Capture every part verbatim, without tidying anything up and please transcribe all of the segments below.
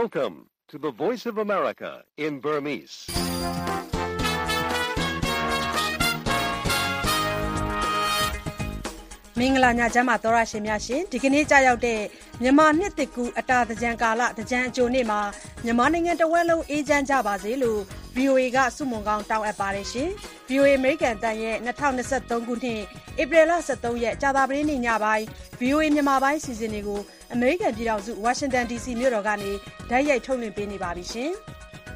Welcome to the Voice of America in Burmese. ။မင်္ဂလာညချမ်းပါသောရရှင်များရှင်ဒီကနေ့ကြာရောက်တဲ့မြန်မာနှစ်သစ်ကူးအတာသကြံကာလသကြံအကျိုးနေ့မှာမြန်မာနိုင်ငံတဝက်လုံးအေးချမ်းကြပါစေလို့ ဗွီအိုအေ ကဆုမွန်ကောင်းတောင်းအပ်ပါတယ်ရှင်။ ဗွီအိုအေ အမေရိကန်တန်ရဲ့၂၀၂၃ခုနှစ်ဧပြီလ၁၃ရက်ကြာသပတေးနေ့ညပိုင်း ဗွီအိုအေ မြန်မာပိုင်းစီစဉ်တွေကိုအမေရိကန်ပြည်ထောင်စုဝါရှင်တန်ဒီစီမြို့တော်ကနေတိုက်ရိုက်ထုတ်လွှင့်ပေးနေပါပြီရှင်။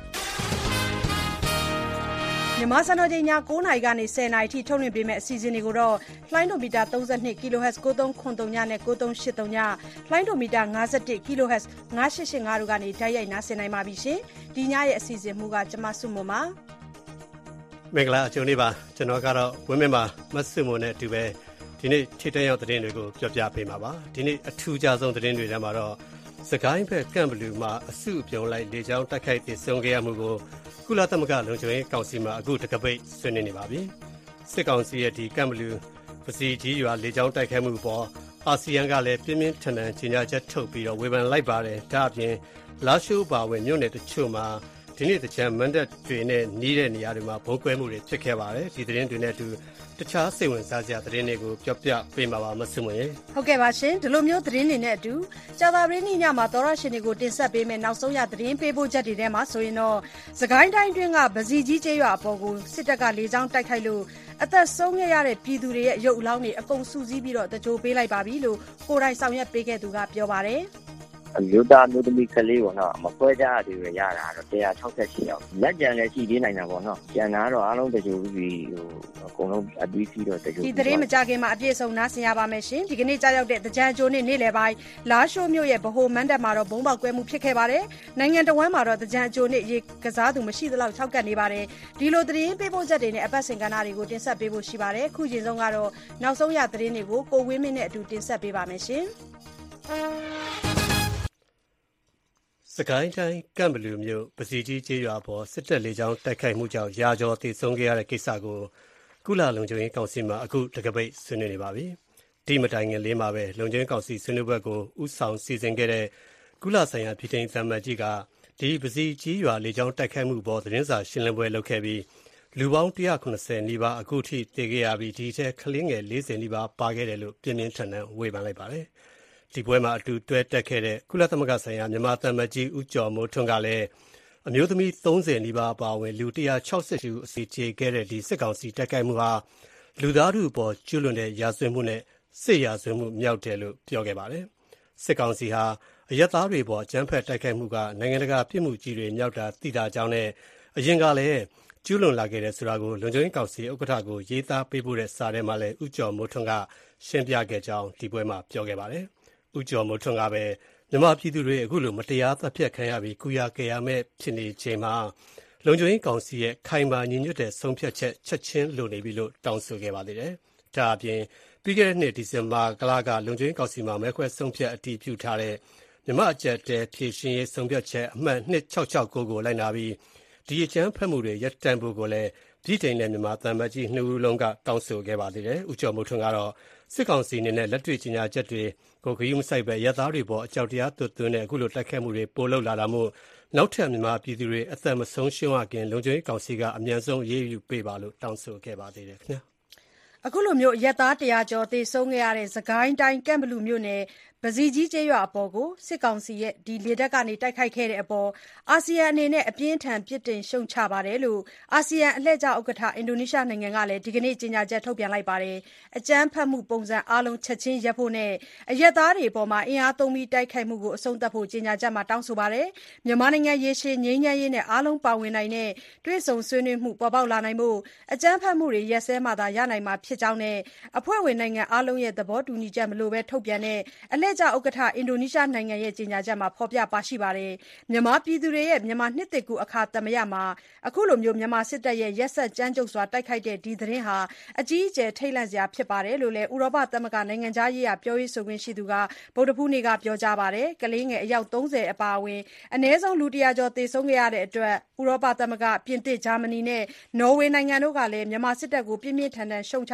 မြန်မာစံတော်ချိန်ည၉နာရီကနေ၁၀နာရီထိထုတ်လွှင့်ပေးမယ့်အစီအစဉ်တွေကိုတော့လှိုင်းဒိုမီတာ၃၂ kHz ၉၃၇၃ နဲ့၉၃၈၃ လှိုင်းဒိုမီတာ၅၁ kHz ၅၈၈၅တို့ကနေတိုက်ရိုက်နားဆင်နိုင်ပါပြီရှင်။ဒီညရဲ့အစီအစဉ်မူကကျမဆုမွန်ပါ။မင်္ဂလာအကျိုးနေ့ပါကျွန်တော်ကတော့ဝင်းမင်းပါမဆုမွန်နဲ့အတူပဲဒီနေ့ထိတဲ့ရောက်သတင်းတွေကိုပြောပြပေးမှာပါ။ဒီနေ့အထူးခြားဆုံးသတင်းတွေထဲမှာတော့စကိုင်းဘက်ကန့်ဘလူးမှာအစုအပြုံလိုက်လေကြောင်းတိုက်ခိုက်ပြီးဆုံးခဲ့ရမှုကိုကုလသမဂ္ဂလုံခြုံရေးကောင်စီမှာအခုတကပိတ်ဆွေးနွေးနေပါပြီ။စစ်ကောင်စီရဲ့ဒီကန့်ဘလူးပစီကြီးရွာလေကြောင်းတိုက်ခိုက်မှုပေါ်အာဆီယံကလည်းပြင်းပြင်းထန်ထန်ကြေညာချက်ထုတ်ပြီးတော့ဝေဖန်လိုက်ပါတယ်။ဒါအပြင်လာရှိုးပါဝင်မြို့နယ်တချို့မှာဒီနေ့တချမ်းမန်တပ်တွေနဲ့နီးတဲ့နေရာတွေမှာဘုံကွဲမှုတွေဖြစ်ခဲ့ပါတယ်။ဒီသတင်းတွေနဲ့အတူတခြားစိတ်ဝင်စားစရာသတင်းတွေကိုပြောပြပေးမှာပါမဆုမွန်ရေဟုတ်ကဲ့ပါရှင်ဒီလိုမျိုးသတင်းတွေနဲ့အတူကြာသပတေးနေ့ညမှာသောရရှင်တွေကိုတင်ဆက်ပေးမယ်နောက်ဆုံးရသတင်းပေးပို့ချက်တွေထဲမှာဆိုရင်တော့စကိုင်းတိုင်းတွင်းကဗစီကြီးကျေးရွာအပေါ်ကိုစစ်တပ်ကလေကြောင်းတိုက်ခိုက်လို့အသက်ဆုံးခဲ့ရတဲ့ပြည်သူတွေရဲ့ရုပ်အလောင်းတွေအကုန်စုစည်းပြီးတော့တကြိုပေးလိုက်ပါပြီလို့ကိုယ်တိုင်ဆောင်ရွက်ပေးခဲ့သူကပြောပါတယ်အမျိုးသားမျိုးသမီးကလေးပေါ့နော်မခွဲခြားတွေရတာတော့one hundred sixty-eightယောက်လက်ကြံလည်းရှိသေးနိုင်တာပေါ့နော်ကျန်တာတော့အားလုံးတကြိုပြီးဟိုအကုန်လုံးအပြီးစီးတော့တကြိုဒီသတင်းမကြခင်မှာအပြည့်စုံနားဆင်ရပါမယ်ရှင်ဒီကနေ့ကြာရောက်တဲ့တကြံအကျိုးနေ့နေ့လယ်ပိုင်းလာရှိုးမြို့ရဲ့ဗဟိုမန်းတပ်မှာတော့ဘုံပေါက်ကွဲမှုဖြစ်ခဲ့ပါတယ်နိုင်ငံတော်ဝန်မှာတော့တကြံအကျိုးနေ့ရေကစားသူမရှိသလောက်၆ကတ်နေပါတယ်ဒီလိုသတင်းပေးပို့ချက်တွေနဲ့အပတ်စဉ်ကဏ္ဍတွေကိုတင်ဆက်ပေးဖို့ရှိပါတယ်အခုချိန်ဆုံးကတော့နောက်ဆုံးရသတင်းတွေကိုကိုဝင်းမင်းနဲ့အတူတင်ဆက်ပေးပါမယ်ရှင်စကိုင်းတိုင်းကန့်ဘလူးမြို့ပစီကြီးကျေးရွာပေါ်စစ်တပ်လေကြောင်းတိုက်ခိုက်မှုကြောင့်ရာကျော်သေဆုံးခဲ့ရတဲ့ကိစ္စကိုကုလလုံခြုံရေးကောင်စီမှာအခုတကပိတ်ဆွေးနွေးနေပါပြီ။ဒီမတိုင်ခင်လေးမှာပဲလုံခြုံရေးကောင်စီဆွေးနွေးပွဲကိုဥဆောင်စီစဉ်ခဲ့တဲ့ကုလဆိုင်ရာပြည်ထောင်စုသံမတ်ကြီးကဒီပစီကြီးရွာလေကြောင်းတိုက်ခိုက်မှုပေါ်သတင်းစာရှင်းလင်းပွဲလုပ်ခဲ့ပြီးလူပေါင်းone hundred seventyနီးပါးအခုထိသေခဲ့ရပြီးဒီထဲကလေးငယ်fortyနီးပါးပါခဲ့တယ်လို့ပြင်းပြင်းထန်ထန်ဝေဖန်လိုက်ပါတယ်။ဒီပွဲမှာအတူတွဲတက်ခဲ့တဲ့ကုလသမဂ္ဂဆိုင်ရာမြန်မာသံမတ်ကြီးဦးကျော်မိုးထွန်းကလည်းအမျိုးသမီးthirtyနီးပါးအပါအဝင်လူone hundred sixty-eightဦးအစီကျေခဲ့တဲ့ဒီစစ်ကောင်စီတိုက်ခိုက်မှုဟာလူသားထုအပေါ်ကျူးလွန်တဲ့ရာဇဝတ်မှုနဲ့စစ်ရာဇဝတ်မှုမြောက်တယ်လို့ပြောခဲ့ပါတယ်။စစ်ကောင်စီဟာအရပ်သားတွေပေါ်အကြမ်းဖက်တိုက်ခိုက်မှုကနိုင်ငံတကာပြစ်မှုကြီးတွေမြောက်တာသိတာကြောင့်နဲ့အရင်ကလည်းကျူးလွန်လာခဲ့တဲ့ဆိုတာကိုလုံခြုံရေးကောင်စီဥက္ကဋ္ဌကိုရေးသားပေးပို့တဲ့စာထဲမှာလည်းဦးကျော်မိုးထွန်းကရှင်းပြခဲ့ကြောင်းဒီပွဲမှာပြောခဲ့ပါတယ်။ဦးကျော်မိုးထွန်းကပဲမြန်မာပြည်သူတွေအခုလိုမတရားသတ်ဖြတ်ခံရပြီးကုရကြရမဲ့ဖြစ်နေချိန်မှာလုံခြုံရေးကောင်စီရဲ့ခိုင်မာညီညွတ်တဲ့ဆုံးဖြတ်ချက်ချက်ချင်းလိုနေပြီလို့တောင်းဆိုခဲ့ပါသေးတယ်။ဒါအပြင်ပြီးခဲ့တဲ့နှစ်ဒီဇင်ဘာလကလုံခြုံရေးကောင်စီမှာမဲခွဲဆုံးဖြတ်အတည်ပြုထားတဲ့မြန်မာအကြက်တဲဖြည့်ရှင်ရေးဆုံးဖြတ်ချက်အမှတ်two six six nineကိုလိုက်နာပြီးဒီအကြမ်းဖက်မှုတွေရပ်တန့်ဖို့ကိုလည်းပြည်ထိုင်တဲ့မြန်မာသံမတ်ကြီးနှစ်ဦးလုံးကတောင်းဆိုခဲ့ပါသေးတယ်။ဦးကျော်မိုးထွန်းကတော့စစ်ကောင်စီအနေနဲ့လက်တွေ့ကြီးညာချက်တွေကိုဂရုမစိုက်ပဲရသားတွေပေါ်အကြောက်တရားသွတ်သွင်းတဲ့အခုလိုတိုက်ခိုက်မှုတွေပိုလုပ်လာတာမို့နောက်ထပ်မြန်မာပြည်သူတွေအသက်မဆုံးရှုံးရခင်လုံခြုံရေးကောင်စီကအမြန်ဆုံးရေးယူပေးပါလို့တောင်းဆိုခဲ့ပါသေးတယ်ခင်ဗျာအခုလိုမျိုးရက်သားတရားကျော်သေဆုံးခဲ့ရတဲ့စကိုင်းတိုင်းကန့်ဘလူးမြို့နယ်ပစီကြီးကျေးရွာအပေါ်ကိုစစ်ကောင်စီရဲ့ဒီလေတပ်ကနေတိုက်ခိုက်ခဲ့တဲ့အပေါ်အာဆီယံအနေနဲ့အပြင်းထန်ပြစ်တင်ရှုံချပါတယ်လို့အာဆီယံအလှည့်ကျဥက္ကဋ္ဌအင်ဒိုနီးရှားနိုင်ငံကလည်းဒီကနေ့ကြေညာချက်ထုတ်ပြန်လိုက်ပါတယ်အကြမ်းဖက်မှုပုံစံအလုံးချက်ချင်းရပ်ဖို့နဲ့အရက်သားတွေအပေါ်အင်အားသုံးပြီးတိုက်ခိုက်မှုကိုအဆုံးသတ်ဖို့ကြေညာချက်မှာတောင်းဆိုပါတယ်မြန်မာနိုင်ငံရေရှည်ငြိမ်းချမ်းရေးနဲ့အားလုံးပါဝင်နိုင်တဲ့တွေ့ဆုံဆွေးနွေးမှုပေါ်ပေါက်လာနိုင်ဖို့အကြမ်းဖက်မှုတွေရက်စဲမှသာရနိုင်မှာဖြစ်ကြောင်းနဲ့အဖွဲ့ဝင်နိုင်ငံအားလုံးရဲ့သဘောတူညီချက်မလိုဘဲထုတ်ပြန်တဲ့အလှည့်ကျဥက္ကဋ္ဌအင်ဒိုနီးရှားနိုင်ငံရဲ့ကြေညာချက်မှာဖော်ပြပါရှိပါတယ်မြန်မာပြည်သူတွေရဲ့မြန်မာနှစ်သစ်ကူးအခါသမယမှာအခုလိုမျိုးမြန်မာစစ်တပ်ရဲ့ရက်စက်ကြမ်းကြုတ်စွာတိုက်ခိုက်တဲ့ဒီသတင်းဟာအကြီးအကျယ်ထိတ်လန့်စရာဖြစ်ပါတယ်လို့လည်းဥရောပသမဂ္ဂနိုင်ငံသားရေးရာပြောရေးဆိုခွင့်ရှိသူကဗုဒ္ဓဖူးနေ့ကပြောကြားပါတယ်ကလေးငယ်အယောက်thirtyအပါအဝင်အနည်းဆုံးလူone hundredကျော်သေဆုံးခဲ့ရတဲ့အတွက်ဥရောပသမဂ္ဂပြင်သစ်ဂျာမနီနဲ့နော်ဝေနိုင်ငံတို့ကလည်းမြန်မာစစ်တပ်ကိုပြင်းပြင်းထန်ထန်ရှုံချ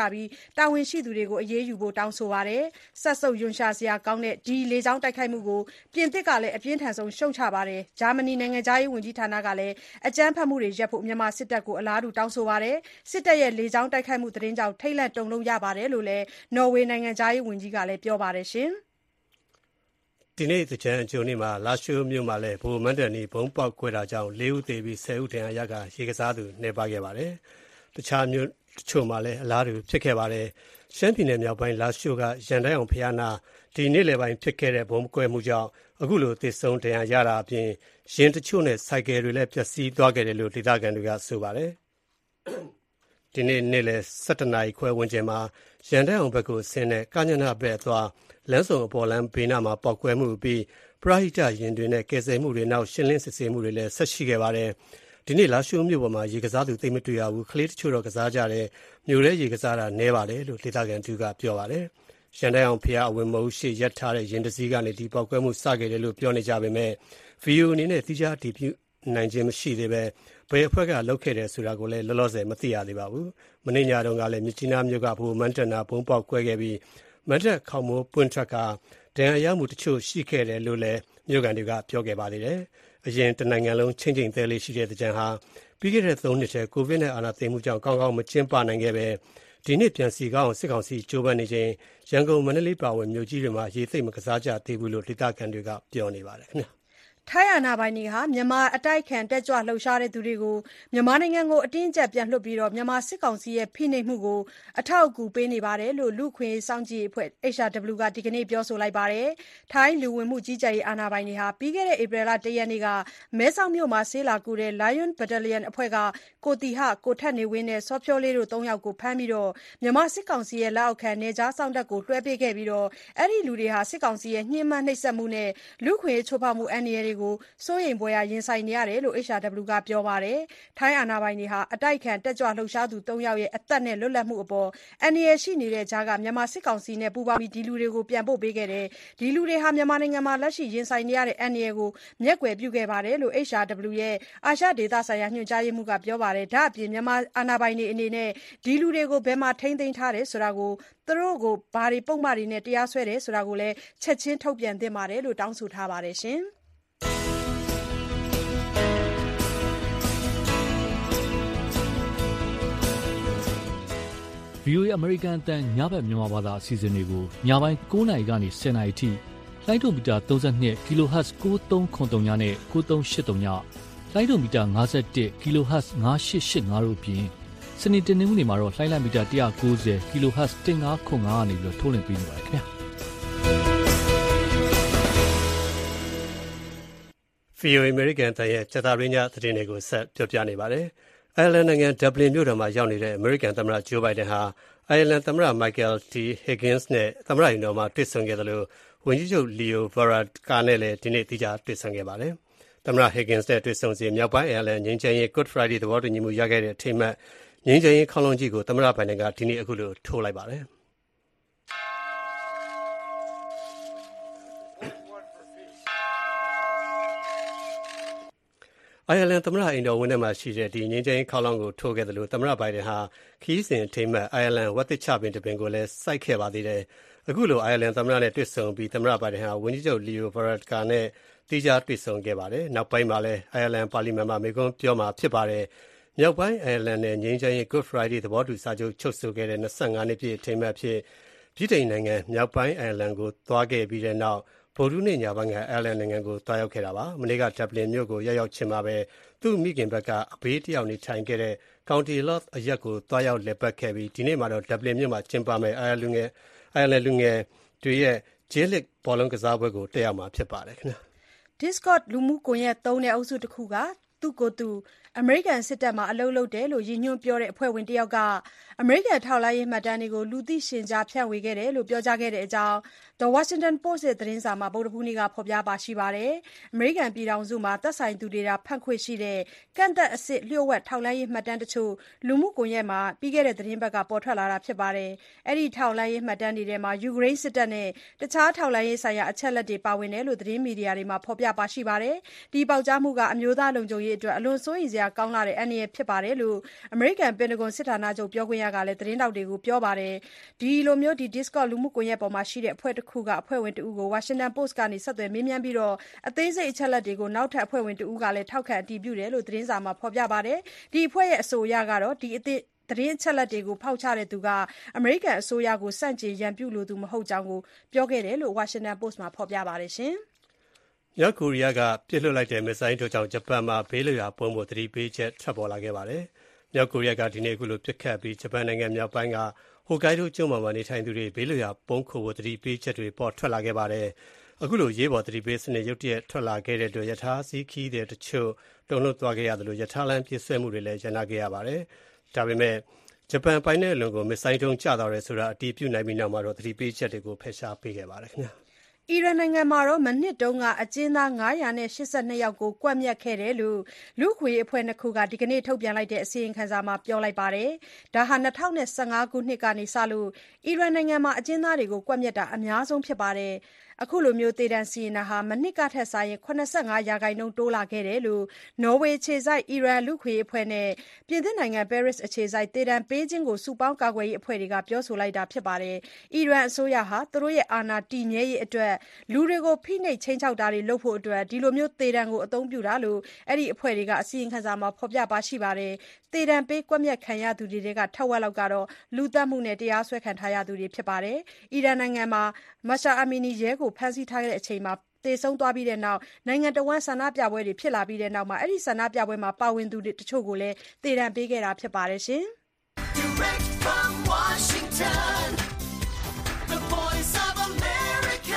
ပြီးတာဝန်ရှိသူတွေကိုအရေးယူဖို့တောင်းဆိုပါတယ်။စက်ဆုပ်ယွန်ရှာစရာကောင်းတဲ့ဒီလေကြောင်းတိုက်ခိုက်မှုကိုပြင်သစ်ကလည်းအပြင်းထန်ဆုံးရှုတ်ချပါတယ်။ဂျာမနီနိုင်ငံသားရေးဝန်ကြီးဌာနကလည်းအကြမ်းဖက်မှုတွေရပ်ဖို့မြန်မာစစ်တပ်ကိုအလားတူတောင်းဆိုပါတယ်။စစ်တပ်ရဲ့လေကြောင်းတိုက်ခိုက်မှုသတင်းကြောင့်ထိတ်လန့်တုန်လှုပ်ရပါတယ်လို့လည်းနော်ဝေနိုင်ငံသားရေးဝန်ကြီးကလည်းပြောပါတယ်။ဒီနေ့သင်္ကြန်အကြိုနေ့မှာလာရှိုးမြို့မှာလည်းဗိုလ်မန်းတန်နီဘုံပေါက်ကွဲတာကြောင့်လေးဦးသေပြီးဆယ်ဦးဒဏ်ရာရကရေကစားသူနှဲပါခဲ့ပါတယ်။တခြားမြို့တချို့မှာလည်းအလားတူဖြစ်ခဲ့ပါတယ်။ရှမ်းပြည်နယ်မြောက်ပိုင်းလာရှိုးကရန်တိုင်းအောင်ဖျားနာဒီနေ့လယ်ပိုင်းဖြစ်ခဲ့တဲ့ဘုံကွဲမှုကြောင့်အခုလိုသေဆုံးဒဏ်ရာရတာအပြင်ရင်တချို့နဲ့စိုက်ကယ်တွေလည်းပျက်စီးသွားခဲ့တယ်လို့ဒေသခံတွေကဆိုပါတယ်။ဒီနေ့နေ့လယ်၁၁နာရီခွဲဝန်းကျင်မှာရန်တိုင်းအောင်ဘက်ကိုဆင်းတဲ့ကညနာဘက်အသွားလမ်းစုံအပေါ်လမ်းဘေးနားမှာပေါက်ကွဲမှုပြီးပရဟိတရင်တွေနဲ့ကယ်ဆယ်မှုတွေနောက်ရှင်းလင်းစစ်ဆေးမှုတွေလည်းဆက်ရှိခဲ့ပါတယ်။ဒီနေ့လာရှိုးမြို့ပေါ်မှာရေကစားသူသိမတွေ့ရဘူးကလေးတချို့တော့ကစားကြတယ်မြို့ထဲရေကစားတာနည်းပါတယ်လို့ဒေသခံတူကပြောပါတယ်။ရန်တိုင်းအောင်ဖျားအဝင်မုံရှိရပ်ထားတဲ့ရင်တစည်းကနေဒီပေါက်ကွဲမှုစခဲ့တယ်လို့ပြောနေကြပေမဲ့ဗီဒီယိုအနေနဲ့တိကျတည်ပြုနိုင်ခြင်းမရှိသေးပဲဘယ်အဖွဲ့ကလုပ်ခဲ့တယ်ဆိုတာကိုလည်းလောလောဆယ်မသိရသေးပါဘူး။မနေ့ညတုန်းကလည်းမြစ်ကြီးနားမြို့ကဘိုမန်တနာဘုံပေါက်ကွဲခဲ့ပြီးမတ်တက်ခေါမိုးပွင့်ထက်ကဒဏ်ရာရမှုတချို့ရှိခဲ့တယ်လို့လည်းမြို့ကန်တွေကပြောခဲ့ပါသေးတယ်။အရင်တနိုင်ငံလုံးချင်းချင်းသေးလေးရှိတဲ့ကြံဟာပြီးခဲ့တဲ့သုံးနှစ်ထဲကိုဗစ်နဲ့အာဏာသိမ်းမှုကြောင့်ကောင်းကောင်းမကျင်းပနိုင်ခဲ့ပဲဒီနှစ်ပြန်စီကောင်းစစ်ကောင်စီကြိုးပမ်းနေချိန်ရန်ကုန်မန္တလေးပါဝင်မြို့ကြီးတွေမှာရေသိမ့်မကစားကြသေးဘူးလို့ဒေသခံတွေကပြောနေပါတယ်ခင်ဗျာ။ထိုင်းအာဏာပိုင်တွေဟာမြန်မာအတိုက်ခံတက်ကြွလှုပ်ရှားသူတွေကိုမြန်မာနိုင်ငံကိုအတင်းအကျပ်ပြန်လွှတ်ပြီးမြန်မာစစ်ကောင်စီရဲ့ဖိနှိပ်မှုကိုအထောက်အကူပေးနေတယ်လို့လူ့အခွင့်အရေးစောင့်ကြည့်ရေးအဖွဲ့ H R W ကဒီကနေ့ပြောဆိုလိုက်ပါတယ်။ထိုင်းလူဝင်မှုကြီးကြပ်ရေးအာဏာပိုင်တွေဟာပြီးခဲ့တဲ့ဧပြီလ၁ရက်နေ့ကမဲဆောက်မြို့မှာဆေးလာကူတဲ့ Lion Battalion အဖွဲ့ကကိုတီဟ၊ကိုထက်နေဝင်းနဲ့စောဖြိုးလေးတို့သုံးယောက်ကိုဖမ်းပြီးမြန်မာစစ်ကောင်စီရဲ့လက်အောက်ခံနယ်ခြားစောင့်တပ်ကိုလွှဲပေးခဲ့ပြီးအဲဒီလူတွေဟာစစ်ကောင်စီရဲ့ညှဉ်းပန်းနှိပ်စက်မှုနဲ့လူ့အခွင့်အရေးချိုးဖောက်မှုအန္တရာယ်ကိုစိုးရိမ်ဖွယ်ရာရင်ဆိုင်နေရတယ်လို့ H R W ကပြောပါတယ်။ထိုင်းအာဏာပိုင်တွေဟာအတိုက်ခံတက်ကြွလှုပ်ရှားသူသုံးယောက်ရဲ့အသက်နဲ့လွတ်လပ်မှုအပေါ်အန္တရာယ်ရှိနေတဲ့ကြားကမြန်မာစစ်ကောင်စီနဲ့ပူးပေါင်းပြီးဒီလူတွေကိုပြန်ပို့ပေးခဲ့တယ်။ဒီလူတွေဟာမြန်မာနိုင်ငံမှာလက်ရှိရင်ဆိုင်နေရတဲ့အန္တရာယ်ကိုမျက်ကွယ်ပြုခဲ့ပါတယ်လို့ H R W ရဲ့အာရှဒေသဆိုင်ရာညွှန်ကြားရေးမှူးကပြောပါတယ်။ဒါ့အပြင်မြန်မာအာဏာပိုင်တွေအနေနဲ့ဒီလူတွေကိုဘယ်မှာထိန်းသိမ်းထားတယ်ဆိုတာကိုသူတို့ကိုဘာတွေပုံမှန်တွေနဲ့တရားစွဲတယ်ဆိုတာကိုလည်းချက်ချင်းထုတ်ပြန်သင့်ပါတယ်လို့တောင်းဆိုထားပါတယ်ရှင်။ဗီအိုအေ American အတန်ညဘက်မြန်မာဘာသာအစီအစဉ်တွေကိုညပိုင်း၉နာရီကနေ၁၀နာရီထိလိုင်းဒိုမီတာ၃၂ kHz ၉၃၇၃ညနဲ့၉၃၈၃ညလိုင်းဒိုမီတာ၅၁ kHz ၅၈၈၅တို့အပြင်စနေတနင်္ဂနွေမှာတော့လိုင်းလံမီတာ၁၉၀ kHz ၁၅၇၅ကနေပြီးတော့ထုတ်လွှင့်ပေးနေပါတယ်ခင်ဗျာ။ ဗီအိုအေ American အတန်ရဲ့စက်တာရင်းညသတင်းတွေကိုဆက်ပြောပြနေပါတယ်။အိုင်ယာလန်နိုင်ငံဒဗ္ဗလင်မြို့တော်မှာရောက်နေတဲ့အမေရိကန်သမ္မတဂျိုးဘိုင်ဒန်ဟာအိုင်ယာလန်သမ္မတမိုက်ကယ်တီဟစ်ဂင်းစ်နဲ့သမ္မတအိမ်တော်မှာတွေ့ဆုံခဲ့တယ်လို့ဝန်ကြီးချုပ်လီယိုဗာရာကာနဲ့လည်းဒီနေ့သီးခြားတွေ့ဆုံခဲ့ပါတယ်။သမ္မတဟစ်ဂင်းစ်နဲ့တွေ့ဆုံစဉ်မြောက်ပိုင်းအိုင်ယာလန်ငြိမ်းချမ်းရေး Good Friday သဘောတူညီမှုရခဲ့တဲ့အထိမ်းအမှတ်ငြိမ်းချမ်းရေးခေါင်းလုံးကြီးကိုသမ္မတဘိုင်ဒန်ကဒီနေ့အခုလိုထိုးလိုက်ပါတယ်။အိုင်ယာလန်သမ္မတအိမ်တော်ဝင်းထဲမှာရှိတဲ့ဒီငြိမ်းချမ်းရေးခေါင်းလောင်းကိုထိုးခဲ့တယ်လို့သမ္မတဘိုင်ဒန်ဟာခီးစဉ်အထိမ်းအမှတ်အိုင်ယာလန်ဝက်သစ်ချပင်တပင်ကိုလည်းစိုက်ခဲ့ပါသေးတယ်။အခုလိုအိုင်ယာလန်သမ္မတနဲ့တွေ့ဆုံပြီးသမ္မတဘိုင်ဒန်ဟာဝန်ကြီးချုပ်လီယိုဗာရာကာနဲ့သီးခြားတွေ့ဆုံခဲ့ပါတယ်။နောက်ပိုင်းမှာလည်းအိုင်ယာလန်ပါလီမန်မှာမိန့်ခွန်းပြောမှာဖြစ်ပါတယ်။မြောက်ပိုင်းအိုင်ယာလန်နဲ့ငြိမ်းချမ်းရေး Good Friday သဘောတူစာချုပ်ချုပ်ဆိုခဲ့တဲ့၂၅နှစ်ပြည့်အထိမ်းအမှတ်ဖြစ်ဗြိတိန်နိုင်ငံမြောက်ပိုင်းအိုင်ယာလန်ကိုသွားခဲ့ပြီးတဲ့နောက်ဗုဒ္ဓဟူးနေ့ညပိုင်းကအိုင်ယာလန်နိုင်ငံကိုသွားရောက်ခဲ့တာပါ။မနေ့ကဒဗ္ဗလင်မြို့ကိုရောက်ရောက်ချင်းမှာပဲသူ့မိခင်ဘက်ကအဘေးတယောက်နေထိုင်ခဲ့တဲ့ကောင်တီလော့အရက်ကိုသွားရောက်လည်ပတ်ခဲ့ပြီးဒီနေ့မှာတော့ဒဗ္ဗလင်မြို့မှာကျင်းပမယ့်အိုင်ယာလန်လူငယ်အိုင်ယာလန်လူငယ်တွေရဲ့ဂျေးလစ်ဘောလုံးကစားပွဲကိုတက်ရောက်မှာဖြစ်ပါတယ်ခင်ဗျာ။ Discord လူမှုကွန်ရက်သုံးတဲ့အုပ်စုတစ်ခုကသူ့ကိုယ်သူအမေရိကန်စစ်တပ်မှာအလုပ်လုပ်တယ်လို့ရည်ညွှန်းပြောတဲ့အဖွဲ့ဝင်တစ်ယောက်ကအမေရိကန်ထောက်လှမ်းရေးမှတ်တမ်းတွေကိုလူသိရှင်ကြားဖြန့်ဝေခဲ့တယ်လို့ပြောကြားခဲ့တဲ့အကြောင်း The Washington Post ရဲ့သတင်းစာမှာဗုဒ္ဓဟူးနေ့ကဖော်ပြပါရှိပါတယ်။အမေရိကန်ပြည်ထောင်စုမှာသက်ဆိုင်သူတွေဖတ်ခွင့်ရှိတဲ့ကန့်သက်အဆင့်လျှို့ဝှက်ထောက်လှမ်းရေးမှတ်တမ်းတချို့လူမှုကွန်ရက်မှာပြီးခဲ့တဲ့သတင်းပတ်ကပေါ်ထွက်လာတာဖြစ်ပါတယ်။အဲဒီထောက်လှမ်းရေးမှတ်တမ်းတွေထဲမှာယူကရိန်းစစ်တပ်နဲ့တခြားထောက်လှမ်းရေးဆိုင်ရာအချက်အလက်တွေပါဝင်တယ်လို့သတင်းမီဒီယာတွေမှာဖော်ပြပါရှိပါတယ်။ဒီပေါက်ကြားမှုကအမျိုးသားလုံခြုံရေးအတွက်အလွန်စိုးရိမ်စရာရာကောင်းလာတဲ့အန္တရာယ်ဖြစ်ပါတယ်လို့အမေရိကန်ပင်တဂွန်စစ်ဌာနချုပ်ပြောခွင့်ရကလည်းသတင်းထောက်တွေကိုပြောပါတယ်။ဒီလိုမျိုး Discord လူမှုကွန်ရက်ပေါ်မှာရှိတဲ့အဖွဲ့တစ်ခုကအဖွဲ့ဝင်တဦးကို Washington Post ကနေဆက်သွယ်မေးမြန်းပြီးအသေးစိတ်အချက်အလက်တွေကိုနောက်ထပ်အဖွဲ့ဝင်တဦးကလည်းထောက်ခံအတည်ပြုတယ်လို့သတင်းစာမှာဖော်ပြပါတယ်။ဒီအဖွဲ့ရဲ့အဆိုအရကတော့ဒီအသစ်သတင်းအချက်အလက်တွေကိုဖောက်ချတဲ့သူကအမေရိကန်အစိုးရကိုဆန့်ကျင်ရန်ပြုလိုသူမဟုတ်ကြောင်းပြောခဲ့တယ်လို့ Washington Post မှာဖော်ပြပါတယ်။မြောက်ကိုရီးယားကပစ်လွှတ်လိုက်တဲ့မစ်ဇိုင်းတို့ကြောင့်ဂျပန်မှာဘေးလွတ်ရာပုန်းဖို့သတိပေးချက်ထွက်ပေါ်လာခဲ့ပါတယ်။မြောက်ကိုရီးယားကဒီနေ့အခုလိုပစ်ခတ်ပြီးဂျပန်နိုင်ငံမြောက်ပိုင်းကဟိုကိုင်ဒိုကျွန်းပေါ်မှာနေထိုင်သူတွေဘေးလွတ်ရာပုန်းခိုဖို့သတိပေးချက်တွေပေါ်ထွက်လာခဲ့ပါတယ်။အခုလိုရေးပေါ်သတိပေးစနစ်ရုတ်တရက်ထွက်လာခဲ့တဲ့အတွက်ယထာစီးခီးတဲ့တချို့တုံ့လွတ်သွားခဲ့ရတယ်လို့ယထာလမ်းပြည့်စွဲမှုတွေလည်းရန်နာခဲ့ရပါတယ်။ဒါပေမဲ့ဂျပန်ပိုင်နယ်လုံကိုမစ်ဇိုင်းတုံးကျသွားတယ်ဆိုတာအတည်ပြုနိုင်ပြီးနောက်မှာတော့သတိပေးချက်တွေကိုဖယ်ရှားပေးခဲ့ပါတယ်ခင်ဗျာ။အီရန်နိုင်ငံမှာမနှစ်တုန်းကအကျဉ်းသားငါးရာနဲ့ရှစ်ဆယ့်နှစ်ယောက်ကိုကွပ်မျက်ခဲ့တယ်လို့လူ့အခွင့်အရေးအဖွဲ့နှစ်ခုကဒီကနေ့ထုတ်ပြန်လိုက်တဲ့အစီရင်ခံစာမှာပြောလိုက်ပါတယ်။ဒါဟာ၂၀၁၅ခုနှစ်ကစလို့အီရန်နိုင်ငံမှာအကျဉ်းသားတွေကိုကွပ်မျက်တာအများဆုံးဖြစ်ပါတယ်။အခုလိုသေဒဏ်စီရင်တာဟာမနှစ်ကထက်စာရင်၇၅ရာခိုင်နှုန်းတိုးလာခဲ့တယ်လို့နော်ဝေအခြေစိုက်အီရန်လူ့အခွင့်အရေးအဖွဲ့နဲ့ပြင်သစ်နိုင်ငံပဲရစ်အခြေစိုက်သေဒဏ်ပေးခြင်းကိုစုပေါင်းကာကွယ်ရေးအဖွဲ့တွေကပြောဆိုလိုက်တာဖြစ်ပါတယ်။အီရန်အစိုးရဟာသူတို့ရဲ့အာဏာတည်မြဲရေးအတွက်လူတွေကိုဖိနှိပ်ခြိမ်းခြောက်တာတွေလုပ်ဖို့အတွက်ဒီလိုမျိုးသေဒဏ်ကိုအသုံးပြုတာလို့အဲ့ဒီအဖွဲ့တွေကအစီရင်ခံစာမှာဖော်ပြပါရှိပါတယ်။သေဒဏ်ပေးကွပ်မျက်ခံရသူတွေကထက်ဝက်လောက်ကတော့လူသတ်မှုနဲ့တရားစွဲခံထားရသူတွေဖြစ်ပါတယ်။အီရန်နိုင်ငံမှာမာရှာအမီနီရဲကိုဖမ်းဆီးထားတဲ့အချိန်မှာသေဆုံးသွားပြီးတဲ့နောက်နိုင်ငံတော်ဝန်ဆန္ဒပြပွဲတွေဖြစ်လာပြီးတဲ့နောက်မှာအဲ့ဒီဆန္ဒပြပွဲမှာပါဝင်သူတွေတချို့ကိုလည်းသေဒဏ်ပေးခဲ့တာဖြစ်ပါတယ်ရှင်။ Direct from Washington, the voice of America,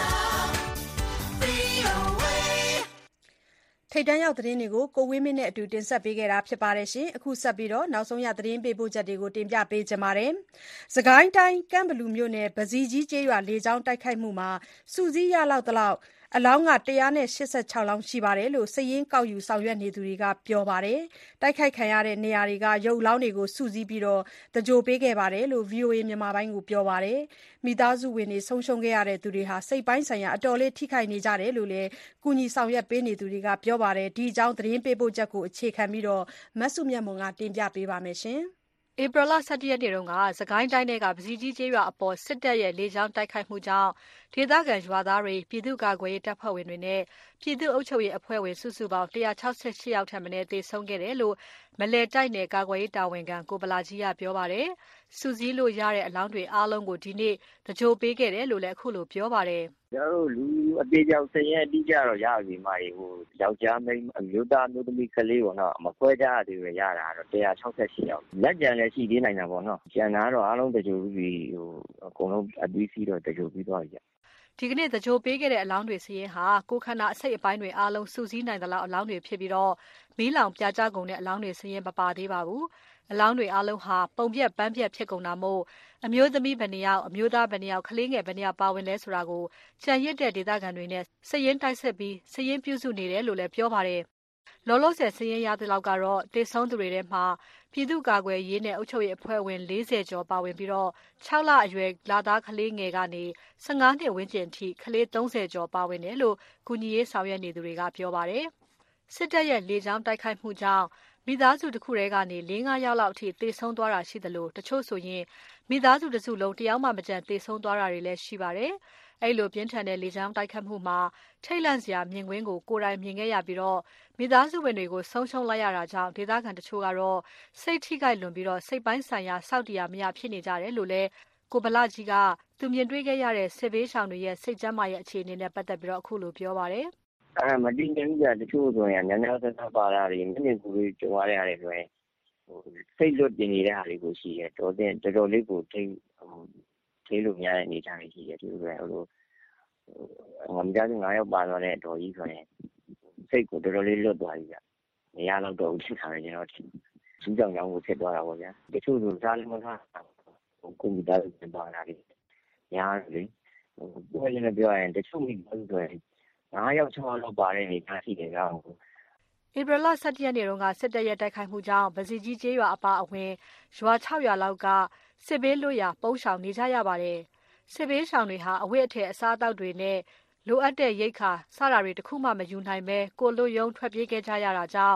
V O A ထိပ်တန်းရောက်သတင်းတွေကိုကိုဝင်းမင်းနဲ့အတူတင်ဆက်ပေးခဲ့တာဖြစ်ပါတယ်ရှင်။အခုဆက်ပြီးတော့နောက်ဆုံးရသတင်းပေးပို့ချက်တွေကိုတင်ပြပေးကြပါမယ်။စကိုင်းတိုင်းကန့်ဘလူမြို့နယ်ပဇီကြီးကျေးရွာလေကြောင်းတိုက်ခိုက်မှုမှာစုစည်းရလောက်တလောက်အလောင်းက၁၈၆လောင်းရှိတယ်လို့စည်ရင်းကောက်ယူဆောင်ရွက်နေသူတွေကပြောပါတယ်။တိုက်ခိုက်ခံရတဲ့နေရာတွေကရုပ်အလောင်းတွေကိုစုစည်းပြီးသဂြိုလ်ပေးခဲ့တယ်လို့ ဗွီအိုအေမြန်မာပိုင်းကိုပြောပါတယ်။မိသားစုဝင်တွေဆုံးရှုံးခဲ့ရတဲ့သူတွေဟာစိတ်ပိုင်းဆိုင်ရာအတော်လေးထိခိုက်နေကြတယ်လို့လည်းကူညီဆောင်ရွက်ပေးနေသူတွေကပြောပါတယ်။ဒီအကြောင်းသတင်းပေးပို့ချက်ကိုအခြေခံပြီးမစုမြတ်မွန်ကတင်ပြပေးပါမယ်ရှင်။ ဧပြီလ၁၁ရက်နေ့တုန်းကစကိုင်းတိုင်းထဲကပဇီကြီးကျေးရွာအပေါ်စစ်တပ်ရဲ့လေကြောင်းတိုက်ခိုက်မှုကြောင့်ဒေသခံရွာသားတွေပြည်သူ့ကာကွယ်ရေးတပ်ဖွဲ့ဝင်တွေနဲ့ပြည်သူ့အုပ်ချုပ်ရေးအဖွဲ့ဝင်စုစုပေါင်း၁၆၈ယောက်ထက်မနည်းသေဆုံးခဲ့တယ်လို့မလဲတိုက်နယ်ကာကွယ်ရေးတာဝန်ခံကိုဗလာကြီးကပြောပါတယ်။စုစည်းလို့ရတဲ့အလောင်းတွေအားလုံးကိုဒီနေ့သဂြိုလ်ပေးခဲ့တယ်လို့လည်းအခုလိုပြောပါတယ်။ကျွန်တော်တို့လူအသေးကြောင်စရင်အတိကျတော့ရပြီမာကြီးဟိုယောက်ျားမိန်းအမျိုးသားမျိုးသမီးကလေးပေါ့နော်မခွဲကြရသေးပဲရတာတော့၁၆၈ယောက်လက်ကြံလည်းရှိသေးနိုင်တာပေါ့နော်ကျန်တာတော့အားလုံးတကြိုပြီးဟိုအကုန်လုံးအပြီးစီးတော့တကြိုပြီးသွားပြီဒီကနေ့သကြိုပေးခဲ့တဲ့အလောင်းတွေစရင်ဟာကိုခန္ဓာအစိတ်အပိုင်းတွေအားလုံးစုစည်းနိုင်သလောက်အလောင်းတွေဖြစ်ပြီးတော့မီးလောင်ပြာကျကုန်တဲ့အလောင်းတွေစရင်မပါသေးပါဘူးအလောင်းတွေအားလုံးဟာပုံပြက်ပန်းပြက်ဖြစ်ကုန်တာမို့အမျိုးသမီးဘယ်နှယောက်အမျိုးသားဘယ်နှယောက်ကလေးငယ်ဘယ်နှယောက်ပါဝင်လဲဆိုတာကိုကြံရစ်တဲ့ဒေသခံတွေနဲ့စရင်တိုက်ဆက်ပြီးစရင်ပြုစုနေတယ်လို့လည်းပြောပါတယ်လောလောဆယ်စရင်ရတဲ့လောက်ကတော့တေဆုံးသူတွေထဲမှာပြည်သူ့ကာကွယ်ရေးနဲ့အုပ်ချုပ်ရေးအဖွဲ့ဝင်၄၀ကျော်ပါဝင်ပြီးတော့၆လအရွယ်လာသားကလေးငယ်ကနေ၁၅နှစ်ဝန်းကျင်ထိကလေး၃၀ကျော်ပါဝင်တယ်လို့ကုညီရေးဆောင်ရွက်နေသူတွေကပြောပါတယ်စစ်တပ်ရဲ့လေကြောင်းတိုက်ခိုက်မှုကြောင့်မိသားစုတစ်ခုတည်းကနေ၄-၅ယောက်လောက်အထိသေဆုံးသွားတာရှိတယ်လို့တချို့ဆိုရင်မိသားစုတစ်စုလုံးတယောက်မှမကျန်သေဆုံးသွားတာတွေလည်းရှိပါတယ်အဲ့လိုပြင်းထန်တဲ့လေကြောင်းတိုက်ခတ်မှုမှာထိတ်လန့်စရာမြင်ကွင်းကိုကိုယ်တိုင်မြင်ခဲ့ရပြီးတော့မိသားစုဝင်တွေကိုဆုံးရှုံးလိုက်ရတာကြောင့်ဒေသခံတချို့ကတော့စိတ်ထိခိုက်လွန်ပြီးတော့စိတ်ပိုင်းဆိုင်ရာစောင့်တရားမရဖြစ်နေကြတယ်လို့လည်းကိုဗလာကြီးကသူမြင်တွေ့ခဲ့ရတဲ့စစ်ဘေးရှောင်တွေရဲ့စိတ်ကြမ်းမာရဲ့အခြေအနေနဲ့ပတ်သက်ပြီးတော့အခုလိုပြောပါတယ်အဲမတည်ငြိမ်ကြတချို့ဆိုရင်ညညဆက်ဆက်ပါလာတွေမိနစ်ကူတွေကြုံရတဲ့အားတွေဆိုရင်ဟိုစိတ်လွတ်တင်နေတဲ့အားတွေကိုရှိရဲတော်တဲ့တော်တော်လေးကိုထိဟိုထိလို့များတဲ့အနေအထားတွေရှိရဲဒီလိုပဲဟိုငါမကြတဲ့ငါးယောက်ပါသွားတဲ့တော်ကြီးဆိုရင်စိတ်ကိုတော်တော်လေးလွတ်သွားပြီဗျမရတော့တော့ဖြစ်တာပဲကျွန်တော်စူးကြောင်ကြောင်ကိုဖြစ်သွားတာပေါ့ဗျာတချို့ဆိုစားလည်းမစားဟိုကွန်ပျူတာတွေပါလာတယ်ညာလေဟိုပြောရင်လည်းပြောရင်တချို့မိသားစုဆိုရင်ငါးယောက်၆ယောက်လောက်ပါတဲ့အနေအထားရှိတယ်ကြောင်းဧပြီလ၁၁ရက်နေ့တုန်းကစစ်တပ်ရဲ့တိုက်ခိုက်မှုကြောင့်ဗစီကြီးကျေးရွာအပါအဝင်ရွာ၆ရွာလောက်ကစစ်ဘေးလွတ်ရာပုန်းရှောင်နေကြရပါတယ်စစ်ဘေးရှောင်တွေဟာအဝတ်အထည်အစားအသောက်တွေနဲ့လိုအပ်တဲ့ရိက္ခာစတာတွေတခုမှမယူနိုင်ပဲကိုလွတ်ရုံထွက်ပြေးခဲ့ကြရတာကြောင့်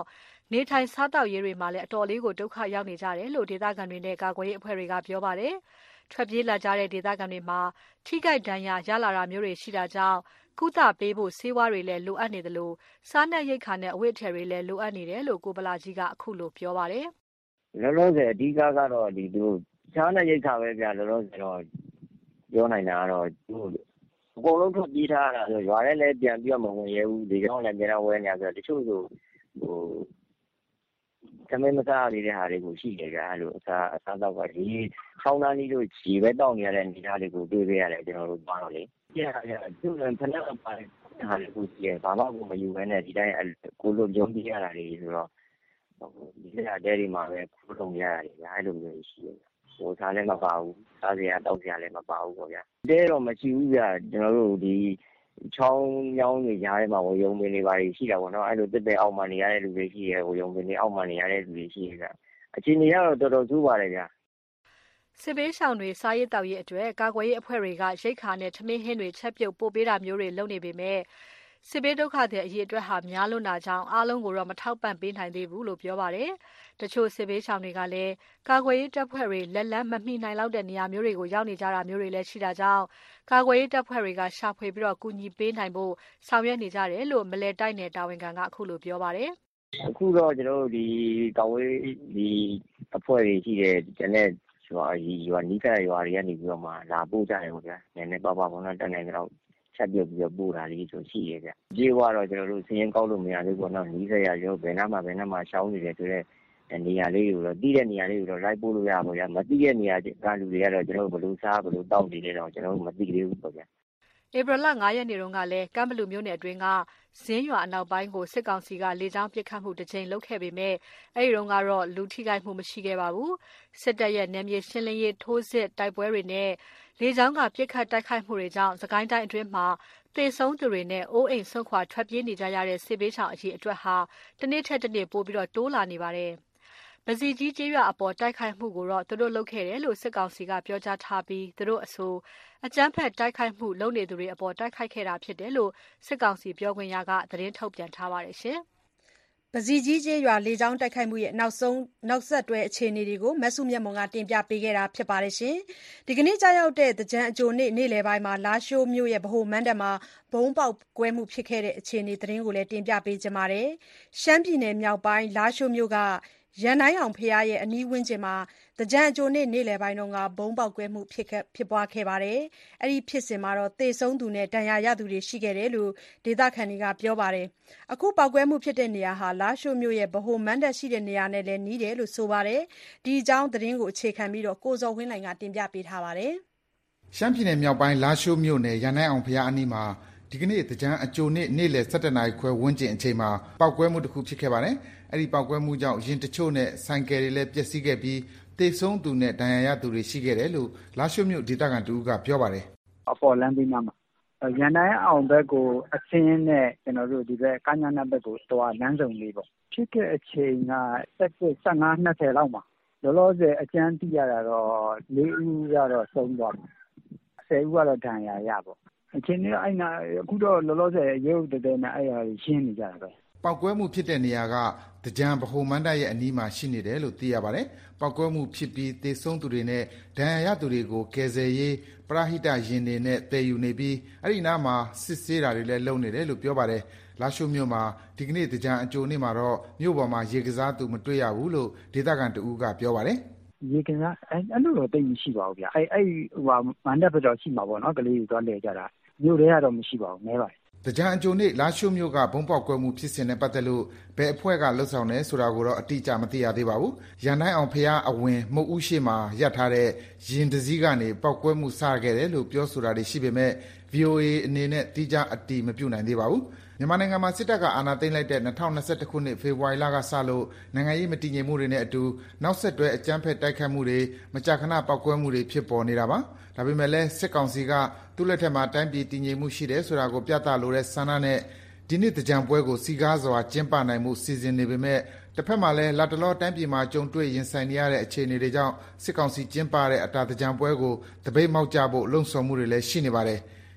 နေထိုင်စားသောက်ရေးတွေမှာလည်းအတော်လေးကိုဒုက္ခရောက်နေကြတယ်လို့ဒေသခံတွေနဲ့ကာကွယ်ရေးအဖွဲ့တွေကပြောပါတယ်။ထွက်ပြေးလာကြတဲ့ဒေသခံတွေမှာထိခိုက်ဒဏ်ရာရလာတာမျိုးတွေရှိတာကြောင့်ကုသပေးဖို့ဆေးဝါးတွေလည်းလိုအပ်နေတယ်လို့စားနပ်ရိက္ခာနဲ့အဝတ်အထည်တွေလည်းလိုအပ်နေတယ်လို့ကိုဗလာကြီးကအခုလိုပြောပါတယ်။လောလောဆယ်အဓိကကတော့ဒီသူစားနပ်ရိက္ခာပဲဗျာလောလောဆယ်တော့ပြောနိုင်တာကတော့သူအကုန်လုံးထွက်ပြေးထားတာဆိုရွာထဲလည်းပြန်ပြီးတော့မဝင်ရဲဘူးဒီကြောင့်လည်းပြန်တော့ဝဲနေရဆိုတချို့ဆိုဟိုသမင်းမစားရတဲ့ဟာတွေကိုရှိတယ်ကြာအဲ့လိုအစားအစားတော့ကဒီဆောင်းသားလေးတို့ခြေပဲတောက်နေရတဲ့အနေအထားတွေကိုတွေ့ခဲ့ရတယ်ကျွန်တော်တို့ပါတော့လေပြရရသူလည်းဖက်နဲ့ပါတယ်ဟာတွေကိုကြည့်ရဘာမှကိုမယူဘဲနဲ့ဒီတိုင်းကိုလိုကြုံပြရတာတွေဆိုတော့ဟိုဒီလက်တဲတွေမှာပဲခိုးထုံရရတယ်ကြာအဲ့လိုမျိုးရှိတယ်ဟိုစားလည်းမပါဘူးစားစရာတောက်စရာလည်းမပါဘူးပေါ့ဗျာတဲတော့မရှိဘူးဗျာကျွန်တော်တို့ဒီချောင်းညောင်းတွေကြားထဲမှာဝယုံပင်တွေပါရှိတာပေါ့နော်အဲ့လိုတစ်တဲ့အောက်မှာနေရတဲ့လူတွေရှိရဲဝယုံပင်တွေအောက်မှာနေရတဲ့လူတွေရှိရဲအခြေအနေကတော့တော်တော်ဆိုးပါတယ်ဗျာစစ်ဘေးရှောင်တွေစားရည်တောက်ရည်အတွက်ကာကွယ်ရေးအဖွဲ့တွေကရိတ်ခါနဲ့ထမင်းဟင်းတွေချက်ပြုတ်ပို့ပေးတာမျိုးတွေလုပ်နေပေမဲ့စစ်ဘေးဒုက္ခတွေအရေးအတွက်ဟာများလွန်းတာကြောင့်အားလုံးကိုတော့မထောက်ပံ့ပေးနိုင်သေးဘူးလို့ပြောပါတယ်။တချို့စစ်ဘေးရှောင်တွေကလည်းကာကွယ်ရေးတပ်ဖွဲ့တွေလက်လန်းမမိနိုင်လောက်တဲ့နေရာမျိုးတွေကိုရောက်နေကြတာမျိုးတွေလည်းရှိတာကြောင့်ကာကွယ်ရေးတပ်ဖွဲ့တွေကရှာဖွေပြီးတော့ကူညီပေးနိုင်ဖို့ဆောင်ရွက်နေကြတယ်လို့မလဲတိုက်နယ်တာဝန်ခံကအခုလိုပြောပါတယ်။အခုတော့ကျွန်တော်တို့ဒီကာကွယ်ဒီအဖွဲ့တွေရှိတဲ့ကျန်တဲ့ရွာရွာနီးကပ်ရွာတွေကနေပြီးတော့မှလာပို့ကြတယ်ပေါ့ဗျာ။နည်းနည်းပါးပါးပေါ့နော်တက်နိုင်တော့ချက်ပြုတ်ပြီးတော့ပို့တာလေးဆိုရှိရဲဗျ။ကြေးဝါတော့ကျွန်တော်တို့စရင်ကောက်လို့မရသေးဘူးပေါ့နော်နီးစက်ရရောဘယ်နှမှာဘယ်နှမှာရှောင်းနေတယ်ဆိုတော့နေရာလေးကိုတော့တီးတဲ့နေရာလေးကိုတော့လိုက်ပို့လို့ရပါဗျာမတီးတဲ့နေရာကလူတွေကတော့ကျွန်တော်တို့ဘလို့စားဘလို့တောက်နေတယ်တော့ကျွန်တော်တို့မသိသေးဘူးပေါ့ဗျာဧပြီလ၅ရက်နေ့တုန်းကလည်းကမ်းဘလူမြို့နယ်အတွင်းကဇင်းရွာအနောက်ပိုင်းကိုစစ်ကောင်စီကလေကြောင်းပစ်ခတ်မှုတစ်ကြိမ်လုပ်ခဲ့ပေမဲ့အဲ့ဒီတုန်းကတော့လူထိခိုက်မှုမရှိခဲ့ပါဘူးစစ်တပ်ရဲ့နယ်မြေရှင်းလင်းရေးထိုးစစ်တိုက်ပွဲတွေနဲ့လေကြောင်းကပစ်ခတ်တိုက်ခိုက်မှုတွေကြောင့်စကိုင်းတိုင်းအတွင်းမှာသေဆုံးသူတွေနဲ့အိုးအိမ်ဆွန့်ခွာထွက်ပြေးနေကြရတဲ့စစ်ဘေးရှောင်အရေးအတွက်ဟာတစ်နေ့ထက်တစ်နေ့ပိုပြီးတော့တိုးလာနေပါတယ်ပစီကြီးကျေးရွာအပေါ်တိုက်ခိုက်မှုကိုတော့သူတို့လုပ်ခဲ့တယ်လို့စစ်ကောင်စီကပြောကြားထားပြီးသူတို့အဆိုအကြမ်းဖက်တိုက်ခိုက်မှုလုပ်နေသူတွေအပေါ်တိုက်ခိုက်ခဲ့တာဖြစ်တယ်လို့စစ်ကောင်စီပြောခွင့်ရကသတင်းထုတ်ပြန်ထားပါတယ်ရှင်။ပစီကြီးကျေးရွာလေကြောင်းတိုက်ခိုက်မှုရဲ့နောက်ဆုံးနောက်ဆက်တွဲအခြေအနေတွေကိုမဆုမြတ်မွန်ကတင်ပြပေးခဲ့တာဖြစ်ပါတယ်ရှင်။ဒီကနေ့ကြာရောက်တဲ့သကြံအကြိုနေ့နေ့လယ်ပိုင်းမှာလာရှိုးမြို့ရဲ့ဗဟိုမန္တမှာဘုံပေါက်ကွဲမှုဖြစ်ခဲ့တဲ့အခြေအနေသတင်းကိုလည်းတင်ပြပေးကြပါမယ်။ရှမ်းပြည်နယ်မြောက်ပိုင်းလာရှိုးမြို့ကရန်တိုင်းအောင်ဖရားရဲ့အနီးဝန်းကျင်မှာတကြံအကြိုနေ့နေ့လယ်ပိုင်းကဘုံပေါက်ကွဲမှုဖြစ်ဖြစ်ပွားခဲ့ပါတယ်။အဲ့ဒီဖြစ်စဉ်မှာသေဆုံးသူနဲ့ဒဏ်ရာရသူတွေရှိခဲ့တယ်လို့ဒေသခံတွေကပြောပါတယ်။အခုပေါက်ကွဲမှုဖြစ်တဲ့နေရာဟာလာရှိုးမြို့ရဲ့ဗဟိုမန္တရှိတဲ့နေရာနဲ့လည်းနီးတယ်လို့ဆိုပါတယ်။ဒီအကြောင်းသတင်းကိုအခြေခံပြီးကိုဇော်ဝင်းလှိုင်ကတင်ပြပေးထားပါတယ်။ရှမ်းပြည်နယ်မြောက်ပိုင်းလာရှိုးမြို့နယ်ရန်တိုင်းအောင်ဖရားအနီးမှာဒီကနေ့တကြံအကြိုနေ့နေ့လယ်၁၁နာရီခွဲဝန်းကျင်အချိန်မှာပေါက်ကွဲမှုတစ်ခုဖြစ်ခဲ့ပါတယ်။အဲ့ဒီပေါက်ကွဲမှုကြောင့်ရင်တချို့နဲ့ဆိုင်ကယ်တွေလည်းပျက်စီးခဲ့ပြီးသေဆုံးသူနဲ့ဒဏ်ရာရသူတွေရှိခဲ့တယ်လို့လာရှိုးမြို့ဒေသခံတူကပြောပါတယ်။အပေါ်လမ်းဘေးနားမှာရန်တိုင်းအောင်ဘက်ကိုအဆင်းနဲ့ကျွန်တော်တို့ဒီဘက်ကညာနာဘက်ကိုတွားလမ်းစုံလေးပေါ့။ဖြစ်တဲ့အချိန်က၁၅ ၂၀လောက်မှာလောလောဆယ်အကျန်းသိရတာတော့၄ဦးကတော့ဆုံးသွားပြီ။၁၀ဦးကတော့ဒဏ်ရာရပေါ့။အချင်းကြီးအဲ့နာအခုတော့လောလောဆယ်ရုပ်တဲ့နဲ့အဲ့ဟာရှင်းနေကြတာပဲပေါက်ကွဲမှုဖြစ်တဲ့နေရာကတကြံဗဟိုမန္တရဲ့အနီးမှာရှိနေတယ်လို့သိရပါတယ်ပေါက်ကွဲမှုဖြစ်ပြီးသေဆုံးသူတွေနဲ့ဒဏ်ရာရသူတွေကိုကယ်ဆယ်ရေးပရဟိတရင်တွေနဲ့တည်ယူနေပြီးအဲ့ဒီနားမှာစစ်ဆေးတာတွေလည်းလုပ်နေတယ်လို့ပြောပါတယ်လာရှိုးမြို့မှာဒီကနေ့တကြံအကြိုနေ့မှာတော့မြို့ပေါ်မှာရေကစားသူမတွေ့ရဘူးလို့ဒေသခံတဦးကပြောပါတယ်ရေကစားအဲ့အဲ့လိုတော့တိတ်မရှိပါဘူးဗျအဲ့အဲ့ဟိုမန္တဘက်တော့ရှိမှာပေါ့နော်ကလေးတွေသွားလဲကြတာမြို့ထဲကတော့မရှိပါဘူးနဲပါတယ်တကြံအကြိုနေ့လာရှိုးမြို့ကဘုံပေါက်ကွဲမှုဖြစ်စဉ်နဲ့ပတ်သက်လို့ဘယ်အဖွဲ့ကလှုပ်ဆောင်တယ်ဆိုတာကိုတော့အတိအကျမသိရသေးပါဘူး။ရန်တိုင်းအောင်ဖရားအဝင်မှုတ်ဦးရှိမှာရပ်ထားတဲ့ရင်တစည်းကနေပေါက်ကွဲမှုစခဲ့တယ်လို့ပြောဆိုတာတွေရှိပေမဲ့ ဗွီအိုအေ အနေနဲ့တိကျအတည်မပြုနိုင်သေးပါဘူး။မြန်မာနိုင်ငံမှာစစ်တပ်ကအာဏာသိမ်းလိုက်တဲ့၂၀၂၁ခုနှစ်ဖေဖော်ဝါရီလကစလို့နိုင်ငံရေးမတည်ငြိမ်မှုတွေနဲ့အတူနောက်ဆက်တွဲအကြမ်းဖက်တိုက်ခိုက်မှုတွေမကြာခဏပေါက်ကွဲမှုတွေဖြစ်ပေါ်နေတာပါ။ဒါပေမဲ့လည်းစစ်ကောင်စီကသူ့လက်ထက်မှာတိုင်းပြည်တည်ငြိမ်မှုရှိတယ်ဆိုတာကိုပြသလိုတဲ့ဆန္ဒနဲ့ဒီနှစ်တကြံပွဲကိုစီကားစွာကျင်းပနိုင်မှုစီစဉ်နေပေမဲ့တစ်ဖက်မှာလည်းလာတလောတိုင်းပြည်မှာကြုံတွေ့ရင်ဆိုင်နေရတဲ့အခြေအနေတွေကြောင့်စစ်ကောင်စီကျင်းပတဲ့အတာတကြံပွဲကိုတပိတ်မောက်ကြဖို့လှုံ့ဆော်မှုတွေလည်းရှိနေပါတယ်။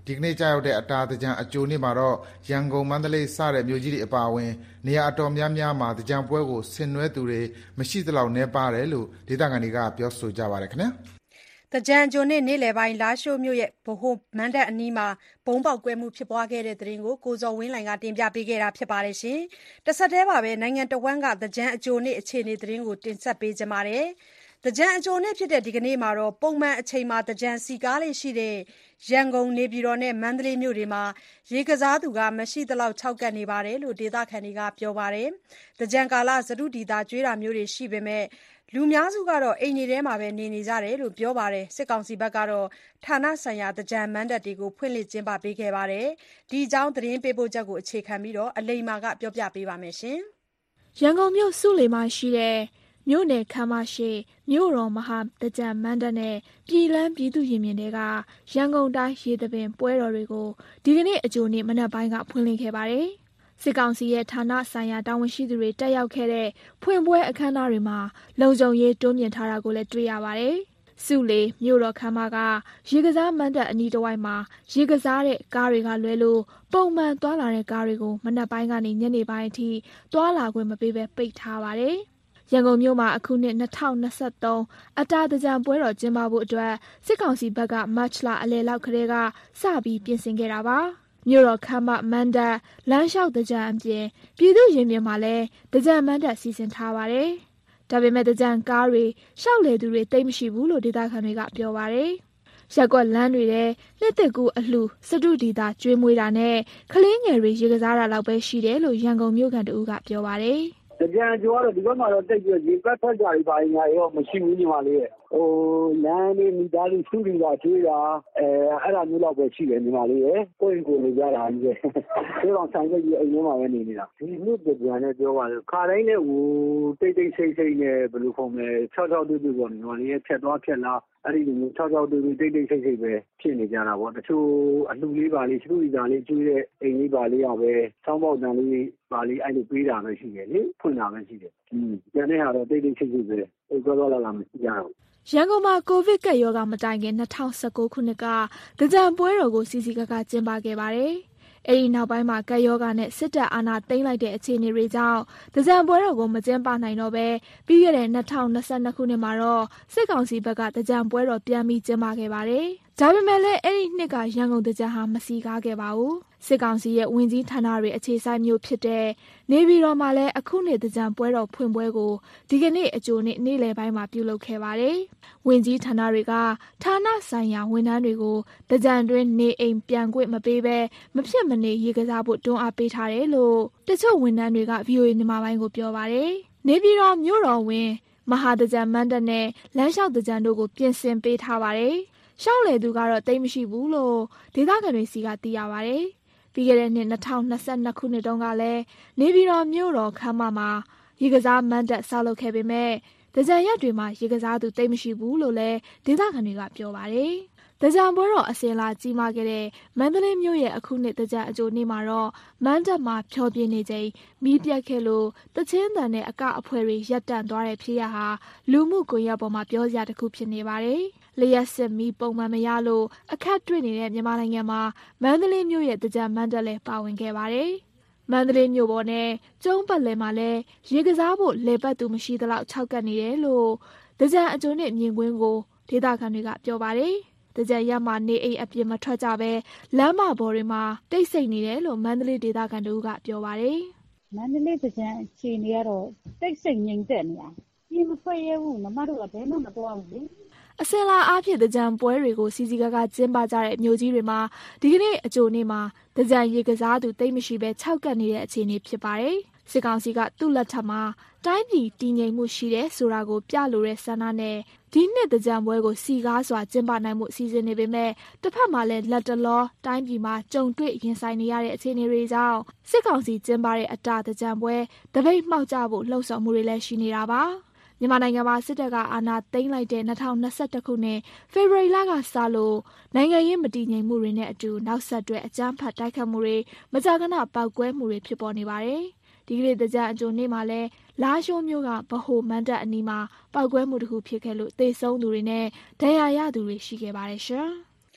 ဒီကနေ့ကြာရောက်တဲ့အတာသကြံအကြိုနေ့မှာတော့ရန်ကုန်မန္တလေးစတဲ့မြို့ကြီးတွေအပါအဝင်နေရာအတော်များများမှာသကြံပွဲကိုဆင်နွှဲသူတွေမရှိသလောက်နည်းပါးတယ်လို့ဒေသခံတွေကပြောဆိုကြပါတယ်ခင်ဗျာသကြံအကြိုနေ့နေ့လယ်ပိုင်းလားရှိုးမြို့ရဲ့ဗဟိုမန္တအနီးမှာဘုံပေါက်ကွဲမှုဖြစ်ပွားခဲ့တဲ့သတင်းကိုကိုဇော်ဝင်းလှိုင်ကတင်ပြပေးခဲ့တာဖြစ်ပါတယ်ရှင်။တစ်ဆက်တည်းပါပဲနိုင်ငံတော်ဝန်ကသကြံအကြိုနေ့အခြေအနေသတင်းကိုတင်ဆက်ပေးကြပါမယ်။သကြံအကြိုနေ့ဖြစ်တဲ့ဒီကနေ့မှာတော့ပုံမှန်အချိန်မှာသကြံစီကားလေးရှိတဲ့ရန်ကုန်နေပြည်တော်နဲ့မန္တလေးမြို့တွေမှာရေကစားသူကမရှိသလောက်ခြောက်ကပ်နေပါတယ်လို့ဒေသခံတွေကပြောပါတယ်။သကြံကာလသတုဒီတာကျွေးတာမျိုးတွေရှိပေမဲ့လူများစုကတော့အိမ်တွေထဲမှာပဲနေနေကြတယ်လို့ပြောပါတယ်စစ်ကောင်စီဘက်ကတော့ဌာနဆိုင်ရာသကြံမန်းတပ်တွေကိုဖွင့်လှစ်ကျင်းပပေးခဲ့ပါတယ်ဒီအကြောင်းသတင်းပေးပို့ချက်ကိုအခြေခံပြီးတော့အလိမ္မာကပြောပြပေးပါမယ်ရှင်ရန်ကုန်မြို့စုလီမှာရှိတဲ့မြို့နယ်ခမ်းမရှိမြို့တော်မဟာသကြံမန်းတပ်နဲ့ပြည်လန်းပြည်သူရင်မြင်တွေကရန်ကုန်တိုင်းရေသပင်ပွဲတော်တွေကိုဒီကနေ့အကြိုနေ့မနက်ပိုင်းကဖွင့်လှစ်ခဲ့ပါတယ်စစ်ကောင်စီရဲ့ဌာနဆိုင်ရာတာဝန်ရှိသူတွေတက်ရောက်ခဲ့တဲ့ဖွင့်ပွဲအခမ်းအနားတွေမှာလုံခြုံရေးတိုးမြှင့်ထားတာကိုလည်းတွေ့ရပါတယ်။စုလေမြို့တော်ခမ်းမကရေကစားမန်းတပ်အနီးတစ်ဝိုက်မှာရေကစားတဲ့ကားတွေကလွဲလို့ပုံမှန်သွားလာတဲ့ကားတွေကိုမနက်ပိုင်းကနေညနေပိုင်းအထိသွားလာခွင့်မပေးဘဲပိတ်ထားပါတယ်။ရန်ကုန်မြို့မှာအခုနှစ်၂၀၂၃အတာသကြံပွဲတော်ကျင်းပဖို့အတွက်စစ်ကောင်စီဘက်ကမတ်လအလယ်လောက်ကတည်းကစပြီးပြင်ဆင်ခဲ့တာပါ။မြို့တော်ခမ်းမမန္တလမ်းလျှောက်သကြံအပြင်ပြည်သူရင်ပြင်မှာလည်းသကြံမန္တစီစဉ်ထားပါတယ်။ဒါပေမဲ့သကြံကားတွေရှောက်လေသူတွေတိတ်မရှိဘူးလို့ဒေသခံတွေကပြောပါတယ်။ရက်ကွက်လမ်းတွေထဲနှစ်သက်ကူအလှစတုဒီတာကျွေးမွေးတာနဲ့ကလေးငယ်တွေရေကစားတာလောက်ပဲရှိတယ်လို့ရန်ကုန်မြို့ခံတဦးကပြောပါတယ်။သကြံကျော်ကတော့ဒီဘက်မှာတော့တိတ်ပြီးရေပတ်ဖက်ကြတွေပါညာရောမရှိဘူးညီမလေးရဲ့ဟိုလမ်းလေးမိသားစုစုပြီးတာကျွေးတာအဲအဲ့ဒါမျိုးတော့ပဲရှိတယ်ညီမလေးရဲ့ကိုယ့်ကိုယ်နေကြတာကြီးပဲဒီကောင်ဆိုင်ကကြီးအိမ်ထဲမှာပဲနေနေတာဒီနှစ်သကြံနဲ့ပြောပါလို့ခါတိုင်းနဲ့ဟိုတိတ်တိတ်ဆိတ်ဆိတ်နဲ့ဘယ်လိုခေါ်မလဲ၆၆တွေ့တွေ့ပေါ့ညီမလေးရဲ့ဖြတ်သွားဖြတ်လာအဲ့ဒီလိုမျိုး၆၆တွေ့တွေ့တိတ်တိတ်ဆိတ်ဆိတ်ပဲဖြစ်နေကြတာပေါ့တချို့အလှလေးပါလေးစုပြီးတာလေးကျွေးတဲ့အိမ်လေးပါလေးအောင်ပဲဆောင်းပေါက်တန်လေးပါလေးအဲ့လိုပေးတာပဲရှိတယ်လေဖွင့်တာပဲရှိတယ်อืมကျန်တဲ့ဟာတော့တိတ်တိတ်ဆိတ်ဆိတ်ပဲဟိုကောလာလာမရှိကြတော့ရန်ကုန်မှာကိုဗစ်ကပ်ရောဂါမတိုင်ခင်၂၀၁၉ခုနှစ်ကသကြံပွဲတော်ကိုစီစီကကကျင်းပခဲ့ပါတယ်။အဲဒီနောက်ပိုင်းမှာကပ်ရောဂါနဲ့စစ်တပ်အာဏာသိမ်းလိုက်တဲ့အခြေအနေတွေကြောင့်သကြံပွဲတော်ကိုမကျင်းပနိုင်တော့ပဲပြီးခဲ့တဲ့၂၀၂၂ခုနှစ်မှာတော့စစ်ကောင်စီဘက်ကသကြံပွဲတော်ပြန်ပြီးကျင်းပခဲ့ပါတယ်။ဒါပေမဲ့လည်းအဲ့ဒီနှစ်ကရန်ကုန်သကြံဟာမစီကားခဲ့ပါဘူး။စစ်ကောင်စီရဲ့ဝင်ကြီးဌာနတွေအခြေစိုက်မျိုးဖြစ်တဲ့နေပြည်တော်မှာလည်းအခုနှစ်သကြံပွဲတော်ဖွင့်ပွဲကိုဒီကနေ့အကြိုနေ့နေ့လယ်ပိုင်းမှာပြုလုပ်ခဲ့ပါတယ်။ဝင်ကြီးဌာနတွေကဌာနဆိုင်ရာဝန်ထမ်းတွေကိုသကြံတွင်နေအိမ်ပြန်ခွင့်မပေးဘဲမဖြစ်မနေရေကစားဖို့တွန်းအားပေးထားတယ်လို့တချို့ဝန်ထမ်းတွေက ဗွီအိုအေ မြန်မာပိုင်းကိုပြောပါတယ်။နေပြည်တော်မြို့တော်ဝင်မဟာသကြံမန်းတပ်နဲ့လမ်းလျှောက်သကြံတို့ကိုပြင်ဆင်ပေးထားပါတယ်။ရှောက်လေသူကတော့တိတ်မရှိဘူးလို့ဒေသခံတွေစီကသိရပါတယ်။ပြီးခဲ့တဲ့နှစ်၂၀၂၂ခုနှစ်တုန်းကလည်းနေပြည်တော်မြို့တော်ခမ်းမမှာရေကစားမန်းတပ်ဆောက်လုပ်ခဲ့ပေမဲ့သကြံရက်တွေမှာရေကစားသူတိတ်မရှိဘူးလို့လည်းဒေသခံတွေကပြောပါတယ်။သကြံပွဲတော်အစင်လာကြီးမားခဲ့တဲ့မန္တလေးမြို့ရဲ့အခုနှစ်သကြံအကြိုနေ့မှာတော့မန်းတပ်မှာဖျော်ပြနေချိန်မီးပြတ်ခဲ့လို့တချင်းတန်နဲ့အကအဖွဲတွေရပ်တန့်သွားတဲ့ဖြစ်ရဟာလူမှုကွန်ရက်ပေါ်မှာပြောစရာတစ်ခုဖြစ်နေပါတယ်။လျှက်စစ်မီးပုံမှန်မရလို့အခက်တွေ့နေတဲ့မြန်မာနိုင်ငံမှာမန္တလေးမြို့ရဲ့သကြံမန်းတပ်လည်းပါဝင်ခဲ့ပါတယ်။မန္တလေးမြို့ပေါ်နဲ့ကျုံးပတ်လည်မှာလည်းရေကစားဖို့လေပတ်သူမရှိသလောက်ခြောက်ကပ်နေတယ်လို့သကြံအကြိုနေ့မြင်ကွင်းကိုဒေသခံတွေကပြောပါတယ်။သကြံရက်မှာနေအိမ်အပြင်မထွက်ကြပဲလမ်းမပေါ်တွေမှာတိတ်ဆိတ်နေတယ်လို့မန္တလေးဒေသခံတို့ကပြောပါတယ်။မန္တလေးသကြံအခြေအနေကတော့တိတ်ဆိတ်ငြိမ်သက်နေတာ။ဒီမဖွဲ့ရဘူးမမတို့ကဘယ်မှမသွားဘူးလေ။အစင်လာအားဖြင့်သကြံပွဲတွေကိုစီစီကားကားကျင်းပကြတဲ့မြို့ကြီးတွေမှာဒီကနေ့အကြိုနေ့မှာသကြံရေကစားသူတိတ်မရှိပဲခြောက်ကပ်နေတဲ့အခြေအနေဖြစ်ပါတယ်။စစ်ကောင်စီကသူ့လက်ထက်မှာတိုင်းပြည်တည်ငြိမ်မှုရှိတယ်ဆိုတာကိုပြလိုတဲ့ဆန္ဒနဲ့ဒီနှစ်သကြံပွဲကိုစီကားစွာကျင်းပနိုင်မှုအစီအစဉ်နေပေမဲ့တစ်ဖက်မှာလည်းလက်တလောတိုင်းပြည်မှာကြုံတွေ့ရင်ဆိုင်နေရတဲ့အခြေအနေတွေကြောင့်စစ်ကောင်စီကျင်းပတဲ့အတာသကြံပွဲတပိတ်မှောက်ကြဖို့လှုံ့ဆော်မှုတွေလည်းရှိနေတာပါ။မြန်မာနိုင်ငံမှာစစ်တပ်ကအာဏာသိမ်းလိုက်တဲ့၂၀၂၁ခုနှစ်ဖေဖော်ဝါရီလကစလို့နိုင်ငံရေးမတည်ငြိမ်မှုတွေနဲ့အတူနောက်ဆက်တွဲအကြမ်းဖက်တိုက်ခတ်မှုတွေမကြာခဏပေါက်ကွဲမှုတွေဖြစ်ပေါ်နေပါတယ်။ဒီကနေ့သကြံအကြိုနေ့မှာလည်းလာရှိုးမြို့ကဗဟိုမန်းတပ်အနီးမှာပေါက်ကွဲမှုတစ်ခုဖြစ်ခဲ့လို့သေဆုံးသူတွေနဲ့ဒဏ်ရာရသူတွေရှိခဲ့ပါတယ်ရှင်။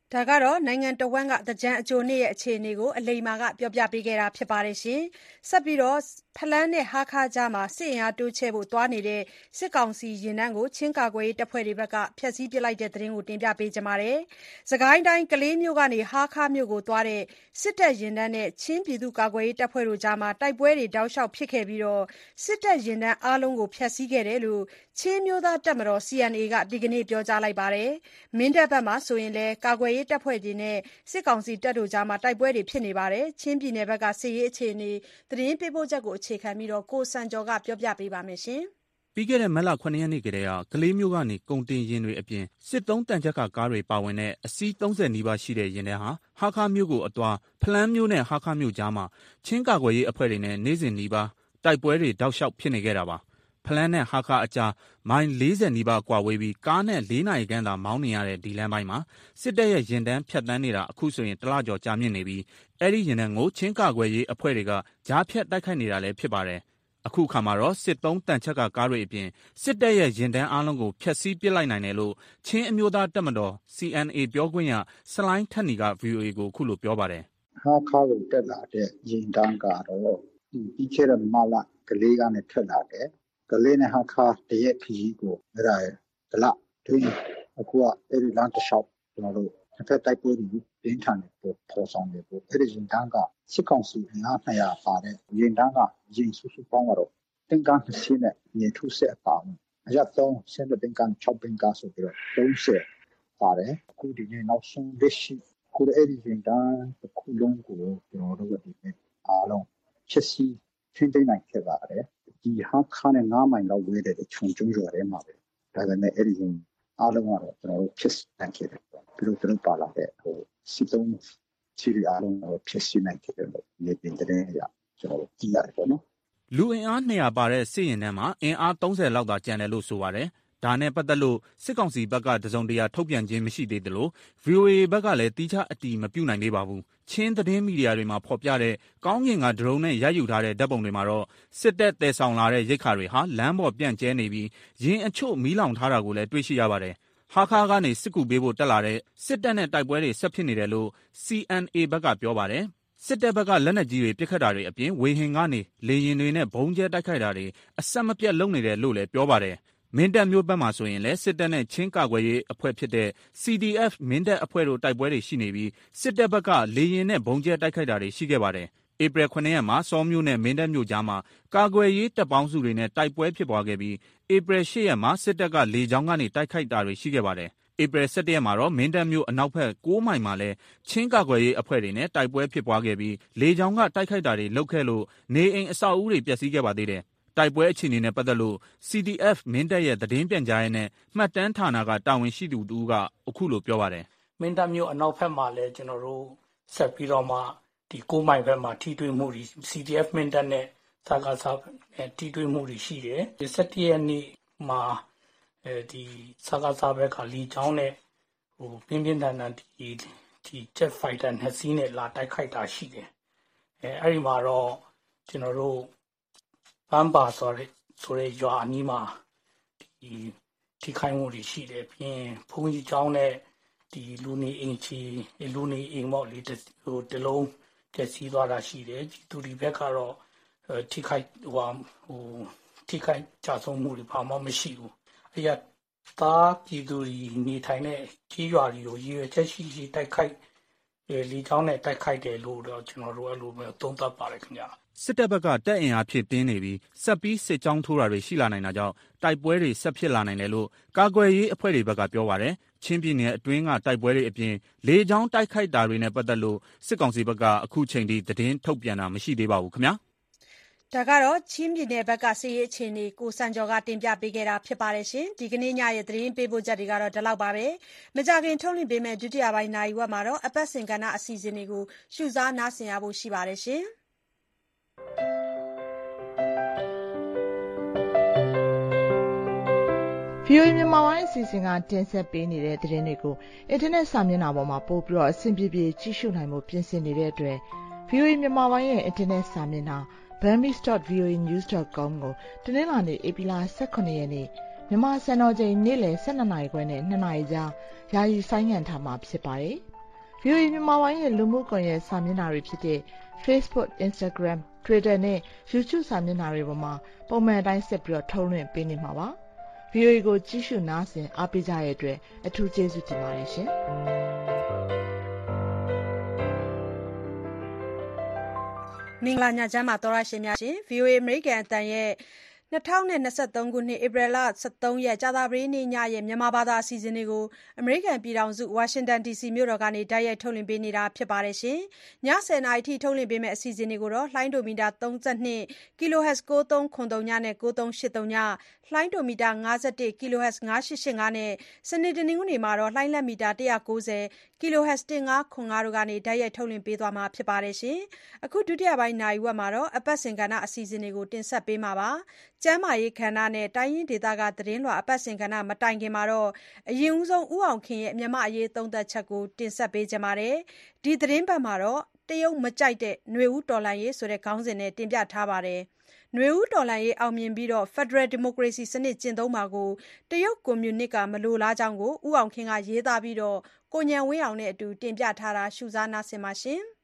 ဒါကတော့နိုင်ငံတော်ဝန်ကသကြံအကျိုးနေ့ရဲ့အခြေအနေကိုအလိမ္မာကပြောပြပေးခဲ့တာဖြစ်ပါတယ်ရှင်။ဆက်ပြီးတော့ဖလန်းနဲ့ဟာခါကြားမှာစစ်အင်အားတိုးချဲ့ဖို့တွားနေတဲ့စစ်ကောင်စီရင်နှန်းကိုချင်းကာကွယ်ရေးတပ်ဖွဲ့တွေဘက်ကဖျက်ဆီးပစ်လိုက်တဲ့သတင်းကိုတင်ပြပေးကြပါမယ်။စကိုင်းတိုင်းကလေးမြို့ကနေဟာခါမြို့ကိုတွားတဲ့စစ်တပ်ရင်နှန်းနဲ့ချင်းပြည်သူ့ကာကွယ်ရေးတပ်ဖွဲ့တို့ကြားမှာတိုက်ပွဲတွေတောက်လျှောက်ဖြစ်ခဲ့ပြီးတော့စစ်တပ်ရင်နှန်းအားလုံးကိုဖျက်ဆီးခဲ့တယ်လို့ချင်းမျိုးသားတပ်မတော် C N A ကဒီကနေ့ပြောကြားလိုက်ပါတယ်။မင်းတပ်ဘက်မှာဆိုရင်လည်းကာကွယ်ရေးတပ်ဖွဲ့တွေနဲ့စစ်ကောင်စီတပ်တို့ကြားမှာတိုက်ပွဲတွေဖြစ်နေပါတယ်။ချင်းပြည်နယ်ဘက်ကစစ်ရေးအခြေအနေသတင်းပေးပို့ချက်ကိုအခြေခံပြီးတော့ကိုစံကျော်ကပြောပြပေးပါမယ်ရှင်။ပြီးခဲ့တဲ့မတ်လခုနှစ်ရက်နေ့ကတည်းကကလေးမျိုးကနေကုန်တင်ရင်တွေအပြင်စစ်သုံးတန်ချက်ကကားတွေပါဝင်တဲ့အစီးသုံးဆယ်နီးပါးရှိတဲ့ရင်ထဲဟာဟာခါမျိုးကိုအသွားဖလန်းမျိုးနဲ့ဟာခါမျိုးကြားမှာချင်းကာကွယ်ရေးအဖွဲ့တွေနဲ့နေ့စဉ်နီးပါးတိုက်ပွဲတွေတောက်လျှောက်ဖြစ်နေခဲ့တာပါ။ဖလန်းနဲ့ဟာခါအကြားမိုင်လေးဆယ်နီးပါးကွာဝေးပြီးကားနဲ့လေးနာရီခန့်သာမောင်းနေရတဲ့ဒီလမ်းပိုင်းမှာစစ်တပ်ရဲ့ရင်တန်းဖြတ်တန်းနေတာအခုဆိုရင်တလကျော်ကြာမြင့်နေပြီးအဲ့ဒီရင်တန်းကိုချင်းကာကွယ်ရေးအဖွဲ့တွေကကြားဖြတ်တိုက်ခိုက်နေတာလည်းဖြစ်ပါတယ်။အခုခါမှာတော့စစ်သုံးတန်ချက်ကကားတွေအပြင်စစ်တပ်ရဲ့ရင်တန်းအားလုံးကိုဖျက်ဆီးပစ်လိုက်နိုင်တယ်လို့ချင်းအမျိုးသားတပ်မတော် C N A ပြောခွင့်ရစလိုင်းထက်နီက V O A ကိုခုလိုပြောပါတယ်။ဟာခါကိုတက်လာတဲ့ရင်တန်းကတော့ပြီးခဲ့တဲ့မလကလေးကနေထွက်လာတယ်ကလေးနဲ့ဟာခါတရက်ခရီးကိုအဲ့ဒါဒလတွင်းအခုကအဲ့ဒီလမ်းတစ်လျှောက်ကျွန်တော်တို့တစ်ဖက်တိုက်ပွဲတွေပြင်းထန်နေပေါ်ပေါ်ဆောင်နေပို့အဲ့ဒီရင်တန်းကစစ်ကောင်စီအင်အားနှစ်ရာပါတဲ့ရင်တန်းကရင်စုစုပေါင်းတော့တင်ကန်းစီနဲ့မြေထုဆက်အပါအရတော့စင်တဲ့တင်ကန်း၆ပင်ကားဆိုပြီးတော့သုံးဆယ်ပါတယ်အခုဒီနေ့နောက်ဆုံးလက်ရှိခုအဲ့ဒီရင်တန်းခုလုံးကိုကျွန်တော်တို့ဒီနေ့အားလုံးချက်စီထင်းသိမ်းနိုင်ခဲ့ပါတယ်ဒီဟာခါနဲ့ငါးမိုင်လောက်ဝေးတဲ့ခြုံကျုံရွာထဲမှာပဲဒါပေမဲ့အဲ့ဒီအားလုံးကတော့ကျွန်တော်တို့ဖြစ်နိုင်ခဲ့တယ်ပြီးတော့ကျွန်တော်ပါလာတဲ့ဟိုစစ်တုံးစီရီအားလုံးကိုဖြစ်စီနိုင်ခဲ့တယ်လို့ဒီတင်တဲ့ရကျွန်တော်ကြည့်ရတယ်ပေါ့နော်လူအင်အားနှစ်ရာပါတဲ့စစ်ရင်တန်းမှာအင်အားသုံးဆယ်လောက်သာကျန်တယ်လို့ဆိုပါတယ်ဒါနဲ့ပတ်သက်လို့စစ်ကောင်စီဘက်ကတစုံတရာထုတ်ပြန်ခြင်းမရှိသေးသလို V O A ဘက်ကလည်းတီးခြားအတီမပြုတ်နိုင်သေးပါဘူးချင်းသတင်းမီဒီယာတွေမှာဖော်ပြတဲ့ကောင်းကင်ကဒရုန်းနဲ့ရိုက်ယူထားတဲ့ဓာတ်ပုံတွေမှာတော့စစ်တပ်တဲဆောင်လာတဲ့ရိတ်ခါတွေဟာလမ်းပေါ်ပြန့်ကျဲနေပြီးရင်းအချို့မီးလောင်ထားတာကိုလည်းတွေ့ရှိရပါတယ်ဟာခါကနေစစ်ကူပေးဖို့တက်လာတဲ့စစ်တပ်နဲ့တိုက်ပွဲတွေဆက်ဖြစ်နေတယ်လို့ C N A ဘက်ကပြောပါတယ်စစ်တပ်ဘက်ကလက်နက်ကြီးတွေပစ်ခတ်တာတွေအပြင်ဝေဟင်ကနေလေရင်တွေနဲ့ဘုံကျဲတိုက်ခိုက်တာတွေအဆက်မပြတ်လုပ်နေတယ်လို့လည်းပြောပါတယ်မင်းတပ်မျိုးဘက်မှာဆိုရင်လည်းစစ်တပ်နဲ့ချင်းကာကွယ်ရေးအဖွဲ့ဖြစ်တဲ့ C D F မင်းတပ်အဖွဲ့တို့တိုက်ပွဲတွေရှိနေပြီးစစ်တပ်ဘက်ကလေရင်နဲ့ဘုံကျဲတိုက်ခိုက်တာတွေရှိခဲ့ပါတယ်။ဧပြီခုနှစ်ရက်မှာစောမျိုးနဲ့မင်းတပ်မျိုးကြားမှာကာကွယ်ရေးတပ်ပေါင်းစုတွေနဲ့တိုက်ပွဲဖြစ်ပွားခဲ့ပြီးဧပြီရှစ်ရက်မှာစစ်တပ်ကလေကြောင်းကနေတိုက်ခိုက်တာတွေရှိခဲ့ပါတယ်။ဧပြီဆယ့်တစ်ရက်မှာတော့မင်းတပ်မျိုးအနောက်ဘက်ကိုးမိုင်မှာလည်းချင်းကာကွယ်ရေးအဖွဲ့တွေနဲ့တိုက်ပွဲဖြစ်ပွားခဲ့ပြီးလေကြောင်းကတိုက်ခိုက်တာတွေလုပ်ခဲ့လို့နေအိမ်အဆောက်အဦတွေပျက်စီးခဲ့ပါသေးတယ်။တိုက်ပွဲအခြေအနေနဲ့ပတ်သက်လို့ C D F မင်းတပ်ရဲ့သတင်းပြန်ကြားရေးနဲ့မှတ်တမ်းဌာနကတာဝန်ရှိသူတူကအခုလိုပြောပါတယ်မင်းတပ်မျိုးအနောက်ဘက်မှာလည်းကျွန်တော်တို့ဆက်ပြီးတော့မှဒီကိုးမိုင်ဘက်မှာထိတွေ့မှုတွေ C D F မင်းတပ်နဲ့သာကာစာနဲ့ထိတွေ့မှုတွေရှိတယ်ဒီဆယ့်တစ်ရက်နေ့မှာအဲဒီသာကာစာဘက်ကလီချောင်းနဲ့ဟိုပြင်းပြင်းထန်ထန်ဒီဒီ jet fighter နှစ်စီးနဲ့လာတိုက်ခိုက်တာရှိတယ်အဲအဲ့ဒီမှာတော့ကျွန်တော်တို့ပန်းပါဆိုရဲဆိုရဲရွာအနီးမှာဒီထိခိုက်မှုတွေရှိတယ်ပြီးရင်ဘုန်းကြီးကျောင်းနဲ့ဒီလူနေအိမ်ချီလူနေအိမ်မောက်လေးဟိုတလုံးတစီးသွားတာရှိတယ်သူဒီဘက်ကတော့ထိခိုက်ဟိုဟိုထိခိုက်ကြဆုံးမှုတွေဘာမှမရှိဘူးအရာသားပြည်သူတွေနေထိုင်တဲ့ကြီးရွာတွေကိုရည်ရွယ်ချက်ရှိရှိတိုက်ခိုက်လီချောင်းနဲ့တိုက်ခိုက်တယ်လို့တော့ကျွန်တော်တို့အဲ့လိုပဲသုံးသပ်ပါတယ်ခင်ဗျာစစ်တပ်ဘက်ကတပ်အင်အားဖြည့်တင်းနေပြီးဆက်ပြီးစစ်ကြောင်းထိုးတာတွေရှိလာနိုင်တာကြောင့်တိုက်ပွဲတွေဆက်ဖြစ်လာနိုင်တယ်လို့ကာကွယ်ရေးအဖွဲ့တွေဘက်ကပြောပါတယ်ချင်းပြည်နယ်အတွင်းကတိုက်ပွဲတွေအပြင်လေကြောင်းတိုက်ခိုက်တာတွေနဲ့ပတ်သက်လို့စစ်ကောင်စီဘက်ကအခုချိန်ထိသတင်းထုတ်ပြန်တာမရှိသေးပါဘူးခင်ဗျာဒါကတော့ချင်းပြည်နယ်ဘက်ကစစ်ရေးအခြေအနေကိုစံကျော်ကတင်ပြပေးခဲ့တာဖြစ်ပါတယ်ရှင်ဒီကနေ့ညရဲ့သတင်းပေးပို့ချက်တွေကတော့ဒီလောက်ပါပဲမကြခင်ထုတ်လွှင့်ပေးမယ့်ဒုတိယပိုင်းနိုင်ဝက်မှာတော့အပတ်စဉ်ကဏ္ဍအစီအစဉ်တွေကိုရှုစားနားဆင်ရဖို့ရှိပါတယ်ရှင်ဗီအိုအေမြန်မာပိုင်းအစီအစဉ်ကတင်ဆက်ပေးနေတဲ့သတင်းတွေကိုအင်တာနက်စာမျက်နှာပေါ်မှာပို့ပြီးတော့အဆင်ပြေပြေကြည့်ရှုနိုင်မှုပြင်ဆင်နေတဲ့အတွက် ဗီအိုအေမြန်မာပိုင်းရဲ့အင်တာနက်စာမျက်နှာ burmese dot v o a news dot com ကိုတနင်္လာနေ့ဧပြီလ၁၈ရက်နေ့မြန်မာစံတော်ချိန်နေ့လယ်၁၂နာရီခွဲနဲ့၂နာရီကြားယာယီဆိုင်းငံ့ထားမှာဖြစ်ပါတယ်။ဗွီအိုအေ မြန်မာပိုင်းရဲ့လူမှုကွန်ရက်စာမျက်နှာတွေဖြစ်တဲ့ Facebook, Instagram, Twitter နဲ့ YouTube စာမျက်နှာတွေပေါ်မှာပုံမှန်အတိုင်းဆက်ပြီးတော့ထုတ်လွှင့်ပေးနေမှာပါ။ ဗွီအိုအေကိုကြည့်ရှုနားဆင်အားပေးကြတဲ့အတွက်အထူးကျေးဇူးတင်ပါတယ်ရှင်။မင်္ဂလာညချမ်းပါသောရရှင်များရှင် ဗွီအိုအေ အမေရိကန်အသံရဲ့၂၀၂၃ ခုနှစ်ဧပြီလ ၁၃ ရက်ကြာသပတေးနေ့ညရဲ့မြန်မာဘာသာအစီအစဉ်တွေကိုအမေရိကန်ပြည်ထောင်စုဝါရှင်တန်ဒီစီမြို့တော်ကနေတိုက်ရိုက်ထုတ်လွှင့်ပေးနေတာဖြစ်ပါတယ်ရှင်။ည ၁၀ နာရီထိထုတ်လွှင့်ပေးမယ့်အစီအစဉ်တွေကိုတော့လှိုင်းဒိုမီတာသုံး၂ ကီလိုဟက်ဇ် ၉၃၇၀ နဲ့ ၉၃၈၀ လှိုင်းဒိုမီတာ၅၁ ကီလိုဟက်ဇ် ၅၈၈၅ နဲ့စနေတနင်္ဂနွေမှာတော့လှိုင်းလက်မီတာ၁၉၀ ကီလိုဟက်ဇ် ၁၅၇၅ တို့ကနေတိုက်ရိုက်ထုတ်လွှင့်ပေးသွားမှာဖြစ်ပါတယ်ရှင်။အခုဒုတိယပိုင်းနာရီဝက်မှာတော့အပတ်စဉ်ကဏ္ဍအစီအစဉ်တွေကိုတင်ဆက်ပေးမှာပါ။ကျန်းမာရေးကဏ္ဍနဲ့တိုင်းရင်းဒေသကသတင်းလွှာအပတ်စဉ်ကဏ္ဍမတိုင်ခင်မှာတော့အရင်ဦးဆုံးဦးအောင်ခင်ရဲ့မြန်မာ့အရေးသုံးသပ်ချက်ကိုတင်ဆက်ပေးကြပါမယ်။ဒီသတင်းပတ်မှာတော့တရုတ်မကြိုက်တဲ့ຫນွေဦးတော်လှန်ရေးဆိုတဲ့ခေါင်းစဉ်နဲ့တင်ပြထားပါတယ်။ຫນွေဦးတော်လှန်ရေးအောင်မြင်ပြီးဖက်ဒရယ်ဒီမိုကရေစီစနစ်ကျင့်သုံးမှာကိုတရုတ်ကွန်မြူနစ်ကမလိုလားကြောင်းကိုဦးအောင်ခင်ကရေးသားပြီးကိုဉာဏ်ဝင်းအောင်နဲ့အတူတင်ပြထားတာရှုစားနားဆင်ပါရှင်။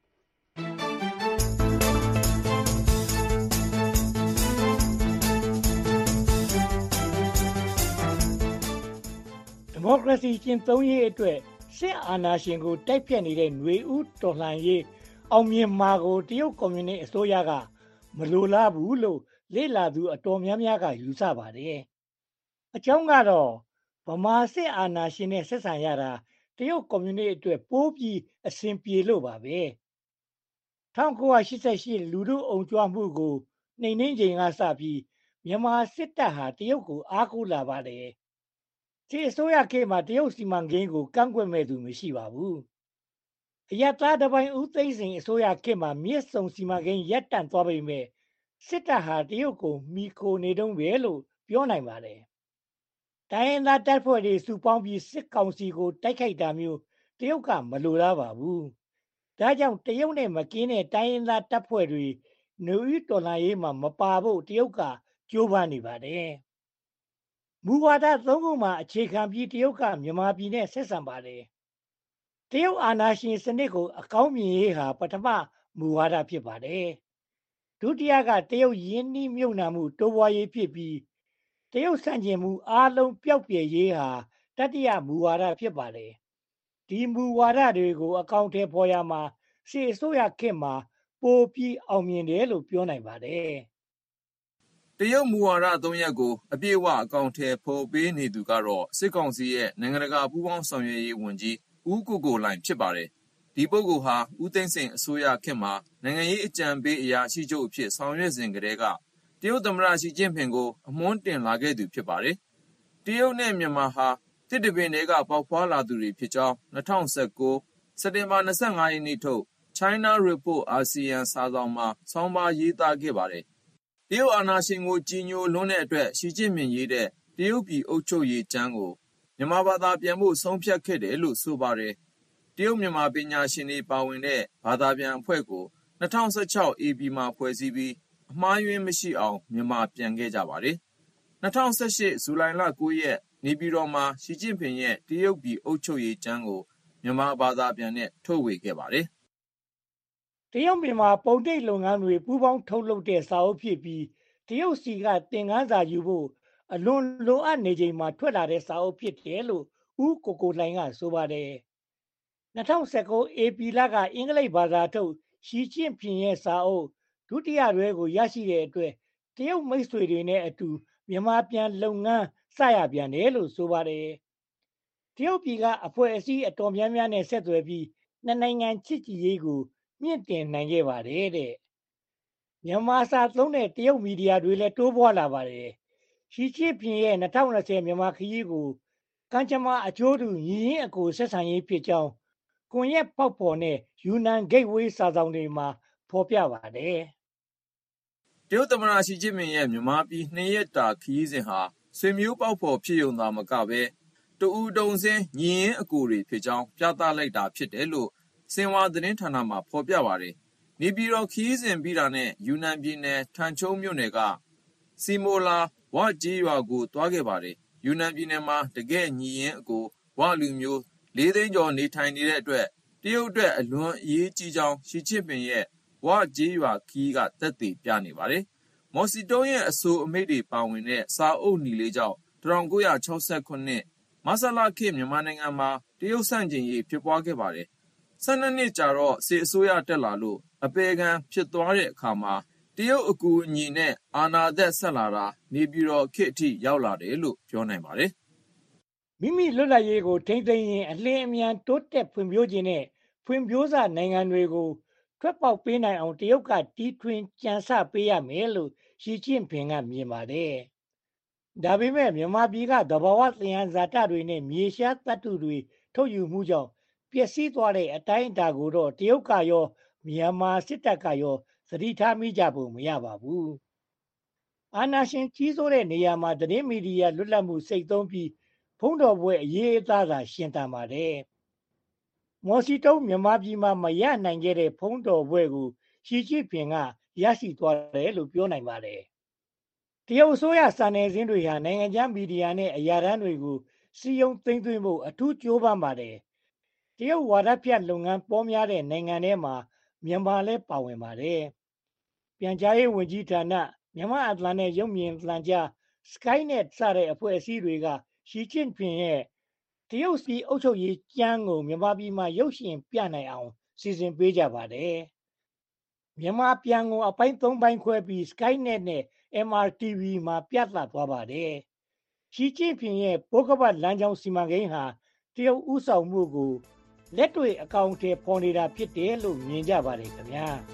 ဒီမိုကရေစီကျင့်သုံးရေးအတွက်စစ်အာဏာရှင်ကိုတိုက်ဖြတ်နေတဲ့ຫນွေဦးတော်လှန်ရေးအောင်မြင်မှာကိုတရုတ်ကွန်မြူနစ်အစိုးရကမလိုလားဘူးလို့လေ့လာသူအတော်များများကယူဆပါတယ်။အကြောင်းကတော့ဗမာစစ်အာဏာရှင်နဲ့ဆက်ဆံရတာတရုတ်ကွန်မြူနစ်အတွက်ပိုပြီးအဆင်ပြေလို့ပါပဲ။၁၉၈၈ လူထုအုံကြွမှုကိုနှိမ်နင်းချိန်ကစပြီးမြန်မာစစ်တပ်ဟာတရုတ်ကိုအားကိုးလာပါတယ်။ဒီအစိုးရခေတ်မှာတရုတ်စီမံကိန်းကိုကန့်ကွက်မဲ့သူမရှိပါဘူး။အရပ်သားတပိုင်းဦးသိန်းစိန်အစိုးရခေတ်မှာမြစ်ဆုံစီမံကိန်းရပ်တန့်သွားပေမဲ့စစ်တပ်ဟာတရုတ်ကိုမှီခိုနေတုန်းပဲလို့ပြောနိုင်ပါတယ်။တိုင်းရင်းသားတပ်ဖွဲ့တွေစုပေါင်းပြီးစစ်ကောင်စီကိုတိုက်ခိုက်တာမျိုးတရုတ်ကမလိုလားပါဘူး။ဒါကြောင့်တရုတ်နဲ့မကင်းတဲ့တိုင်းရင်းသားတပ်ဖွဲ့တွေຫນွေဦးတော်လှန်ရေးမှာမပါဖို့တရုတ်ကကြိုးပမ်းနေပါတယ်။မူဝါဒသုံးခုမှာအခြေခံပြီးတရုတ်ကမြန်မာပြည်နဲ့ဆက်ဆံပါတယ်။တရုတ်အာဏာရှင်စနစ်ကိုအကောင်းမြင်ရေးဟာပထမမူဝါဒဖြစ်ပါတယ်။ဒုတိယကတရုတ်ယင်းနှီးမြုပ်နှံမှုတိုးပွားရေးဖြစ်ပြီးတရုတ်ဆန့်ကျင်မှုအားလုံးပျောက်ပြယ်ရေးဟာတတိယမူဝါဒဖြစ်ပါတယ်။ဒီမူဝါဒတွေကိုအကောင့်ထဲပေါ်ရမှာစစ်အစိုးရခေတ်မှာပိုပြီးအောင်မြင်တယ်လို့ပြောနိုင်ပါတယ်။တရုတ်မူဝါဒသုံးရပ်ကိုအပြည့်အဝအကောင့်ထဲပေါ်ပေးနေသူကတော့စစ်ကောင်စီရဲ့နိုင်ငံတကာပူးပေါင်းဆောင်ရွက်ရေးဝန်ကြီးဦးကိုကိုလှိုင်ဖြစ်ပါတယ်။ဒီပုဂ္ဂိုလ်ဟာဦးသိန်းစိန်အစိုးရခေတ်မှာနိုင်ငံရေးအကြံပေးအရာရှိချုပ်အဖြစ်ဆောင်ရွက်စဉ်ကတည်းကတရုတ်သမ္မတရှီကျင့်ဖျင်ကိုအမွှန်းတင်လာခဲ့သူဖြစ်ပါတယ်။တရုတ်နဲ့မြန်မာဟာတစ်တပင်တွေကပေါက်ဖွာလာသူတွေဖြစ်ကြောင်း၂၀၁၉စက်တင်ဘာ၂၅ရက်နေ့ထုတ် China Report အာဆီယံစာစောင်မှာဆောင်းပါးရေးသားခဲ့ပါတယ်။တရုတ်အာဏာရှင်ကိုကြည်ညိုလွန်းတဲ့အတွက်ရှီကျင့်ဖျင်ရေးတဲ့တရုတ်ပြည်အုပ်ချုပ်ရေးကျမ်းကိုမြန်မာဘာသာပြန်ဖို့ဆုံးဖြတ်ခဲ့တယ်လို့ဆိုပါတယ်။တရုတ်မြန်မာပညာရှင်တွေပါဝင်တဲ့ဘာသာပြန်အဖွဲ့ကို၂၀၁၆ဧပြီမှာဖွဲ့စည်းပြီးအမှားယွင်းမရှိအောင်မြန်မာပြန်ခဲ့ကြပါတယ်။၂၀၁၈ဇူလိုင်လ၉ရက်နေပြည်တော်မှာရှီကျင့်ဖျင်ရဲ့တရုတ်ပြည်အုပ်ချုပ်ရေးကျမ်းကိုမြန်မာဘာသာပြန်နဲ့ထုတ်ဝေခဲ့ပါတယ်။တရုတ်မြန်မာပုံတိတ်လုပ်ငန်းတွေပူးပေါင်းထုတ်လုပ်တဲ့စာအုပ်ဖြစ်ပြီးတရုတ်စီကသင်ခန်းစာယူဖို့အလွန်လိုအပ်နေချိန်မှာထွက်လာတဲ့စာအုပ်ဖြစ်တယ်လို့ဦးကိုကိုလှိုင်ကဆိုပါတယ်။၂၀၁၉ဧပြီလကအင်္ဂလိပ်ဘာသာထုတ်ရှီကျင့်ဖျင်ရဲ့စာအုပ်ဒုတိယတွဲကိုရရှိတဲ့အတွက်တရုတ်မိတ်ဆွေတွေနဲ့အတူမြန်မာပြန်လုပ်ငန်းစရပြန်တယ်လို့ဆိုပါတယ်။တရုတ်ပြည်ကအဖွဲ့အစည်းအတော်များများနဲ့ဆက်သွယ်ပြီးနှစ်နိုင်ငံချစ်ကြည်ရေးကိုမြင့်တင်နိုင်ခဲ့ပါတယ်တဲ့။မြန်မာစာသုံးတဲ့တရုတ်မီဒီယာတွေလည်းတိုးပွားလာပါတယ်။ရှီကျင့်ဖျင်ရဲ့၂၀၂၀မြန်မာခရီးကိုကံကြမ္မာအကျိုးတူညီရင်းအကိုဆက်ဆံရေးဖြစ်ကြောင်းကွန်ရက်ပေါက်ဖော်နဲ့ယူနန်ဂိတ်ဝေးစာဆောင်တွေမှာဖော်ပြပါတယ်။တရုတ်သမ္မတရှီကျင့်ဖျင်ရဲ့မြန်မာပြည်နှစ်ရက်တာခရီးစဉ်ဟာဆွေမျိုးပေါက်ဖော်ဖြစ်ရုံသာမကပဲတူဦးတုံစင်းညီရင်းအကိုတွေဖြစ်ကြောင်းပြသလိုက်တာဖြစ်တယ်လို့စင်ဝါသတင်းဌာနမှာဖော်ပြပါတယ်။နေပြည်တော်ခရီးစဉ်ပြီးတာနဲ့ယူနန်ပြည်နယ်ထန်ချုံမြို့နယ်ကစီမိုလာဝကြေးရွာကိုသွားခဲ့ပါတယ်။ယူနန်ပြည်နယ်မှာတကယ့်ညီရင်းအကိုဝလူမျိုးလေးသိန်းကျော်နေထိုင်နေတဲ့အတွက်တရုတ်အတွက်အလွန်အရေးကြီးကြောင်းရှီကျင့်ပင်ရဲ့ဝကြေးရွာခီးကသက်သေပြနေပါတယ်။မော်စီတုံးရဲ့အဆိုအမိန့်တွေပါဝင်တဲ့စာအုပ်နီလေးကြောင့်၁၉၆ခုနှစ်မဆလခေတ်မြန်မာနိုင်ငံမှာတရုတ်ဆန့်ကျင်ရေးဖြစ်ပွားခဲ့ပါတယ်။၁၂နှစ်ကြာတော့စစ်အစိုးရတက်လာလို့အပယ်ခံဖြစ်သွားတဲ့အခါမှာတရုတ်အကူအညီနဲ့အာဏာသက်ဆက်လာတာနေပြည်တော်ခေတ်အထိရောက်လာတယ်လို့ပြောနိုင်ပါတယ်။မိမိလွတ်လပ်ရေးကိုထိန်းသိမ်းရင်အလင်းအမြန်တိုးတက်ဖွံ့ဖြိုးခြင်းနဲ့ဖွံ့ဖြိုးစနိုင်ငံတွေကိုထွက်ပေါက်ပေးနိုင်အောင်တရုတ်ကတီထွင်ကြံစပေးရမယ်လို့ရှီကျင့်ပင်ကမြင်ပါတယ်။ဒါပေမဲ့မြန်မာပြည်ကသဘာဝသယံဇာတတွေနဲ့မြေရှားသတ္တုတွေထုတ်ယူမှုကြောင့်ပျက်စီးသွားတဲ့အတိုင်းအတာကိုတော့တရုတ်ကရောမြန်မာစစ်တပ်ကရောသတိထားမိကြပုံမရပါဘူး။အာဏာရှင်ကြီးစိုးတဲ့နေရာမှာသတင်းမီဒီယာလွတ်လပ်မှုစိတ်သုံးပြီးဖုံးတော်ပွဲအရေးအသားသာရှင်တန်ပါတယ်။မော်စီတုံးမြန်မာပြည်မှာမရနိုင်ခဲ့တဲ့ဖုံးတော်ပွဲကိုရှီကျင့်ပင်ကရရှိသွားတယ်လို့ပြောနိုင်ပါတယ်။တရုတ်အစိုးရစာနယ်ဇင်းတွေဟာနိုင်ငံခြားမီဒီယာနဲ့အရာထမ်းတွေကိုစီယုံသိမ်းသွင်းဖို့အထူးကြိုးပမ်းပါတယ်။တရုတ်ဝါဒဖြန့်လုပ်ငန်းပေါများတဲ့နိုင်ငံထဲမှာမြန်မာလည်းပါဝင်ပါတယ်။ပြန်ကြားရေးဝန်ကြီးဌာနမြန်မာအတ္တလန်နဲ့ရုပ်မြင်သံကြား Skynet စတဲ့အဖွဲ့အစည်းတွေကရှီကျင့်ပင်ရဲ့တရုတ်ပြည်အုပ်ချုပ်ရေးကျမ်းကိုမြန်မာပြည်မှာရုပ်ရှင်ပြနိုင်အောင်စီစဉ်ပေးကြပါတယ်။မြန်မာပြန်ကိုအပိုင်းသုံးပိုင်းခွဲပြီး Skynet နဲ့ အမ် အာർ တီ ဗီ မှာပြသသွားပါတယ်။ရှီကျင့်ပင်ရဲ့ပိုးကပတ်လမ်းကြောင်းစီမံကိန်းဟာတရုတ်ဦးဆောင်မှုကိုလက်တွေ့အကောင်အထည်ဖော်နေတာဖြစ်တယ်လို့မြင်ကြပါတယ်ခင်ဗျာ။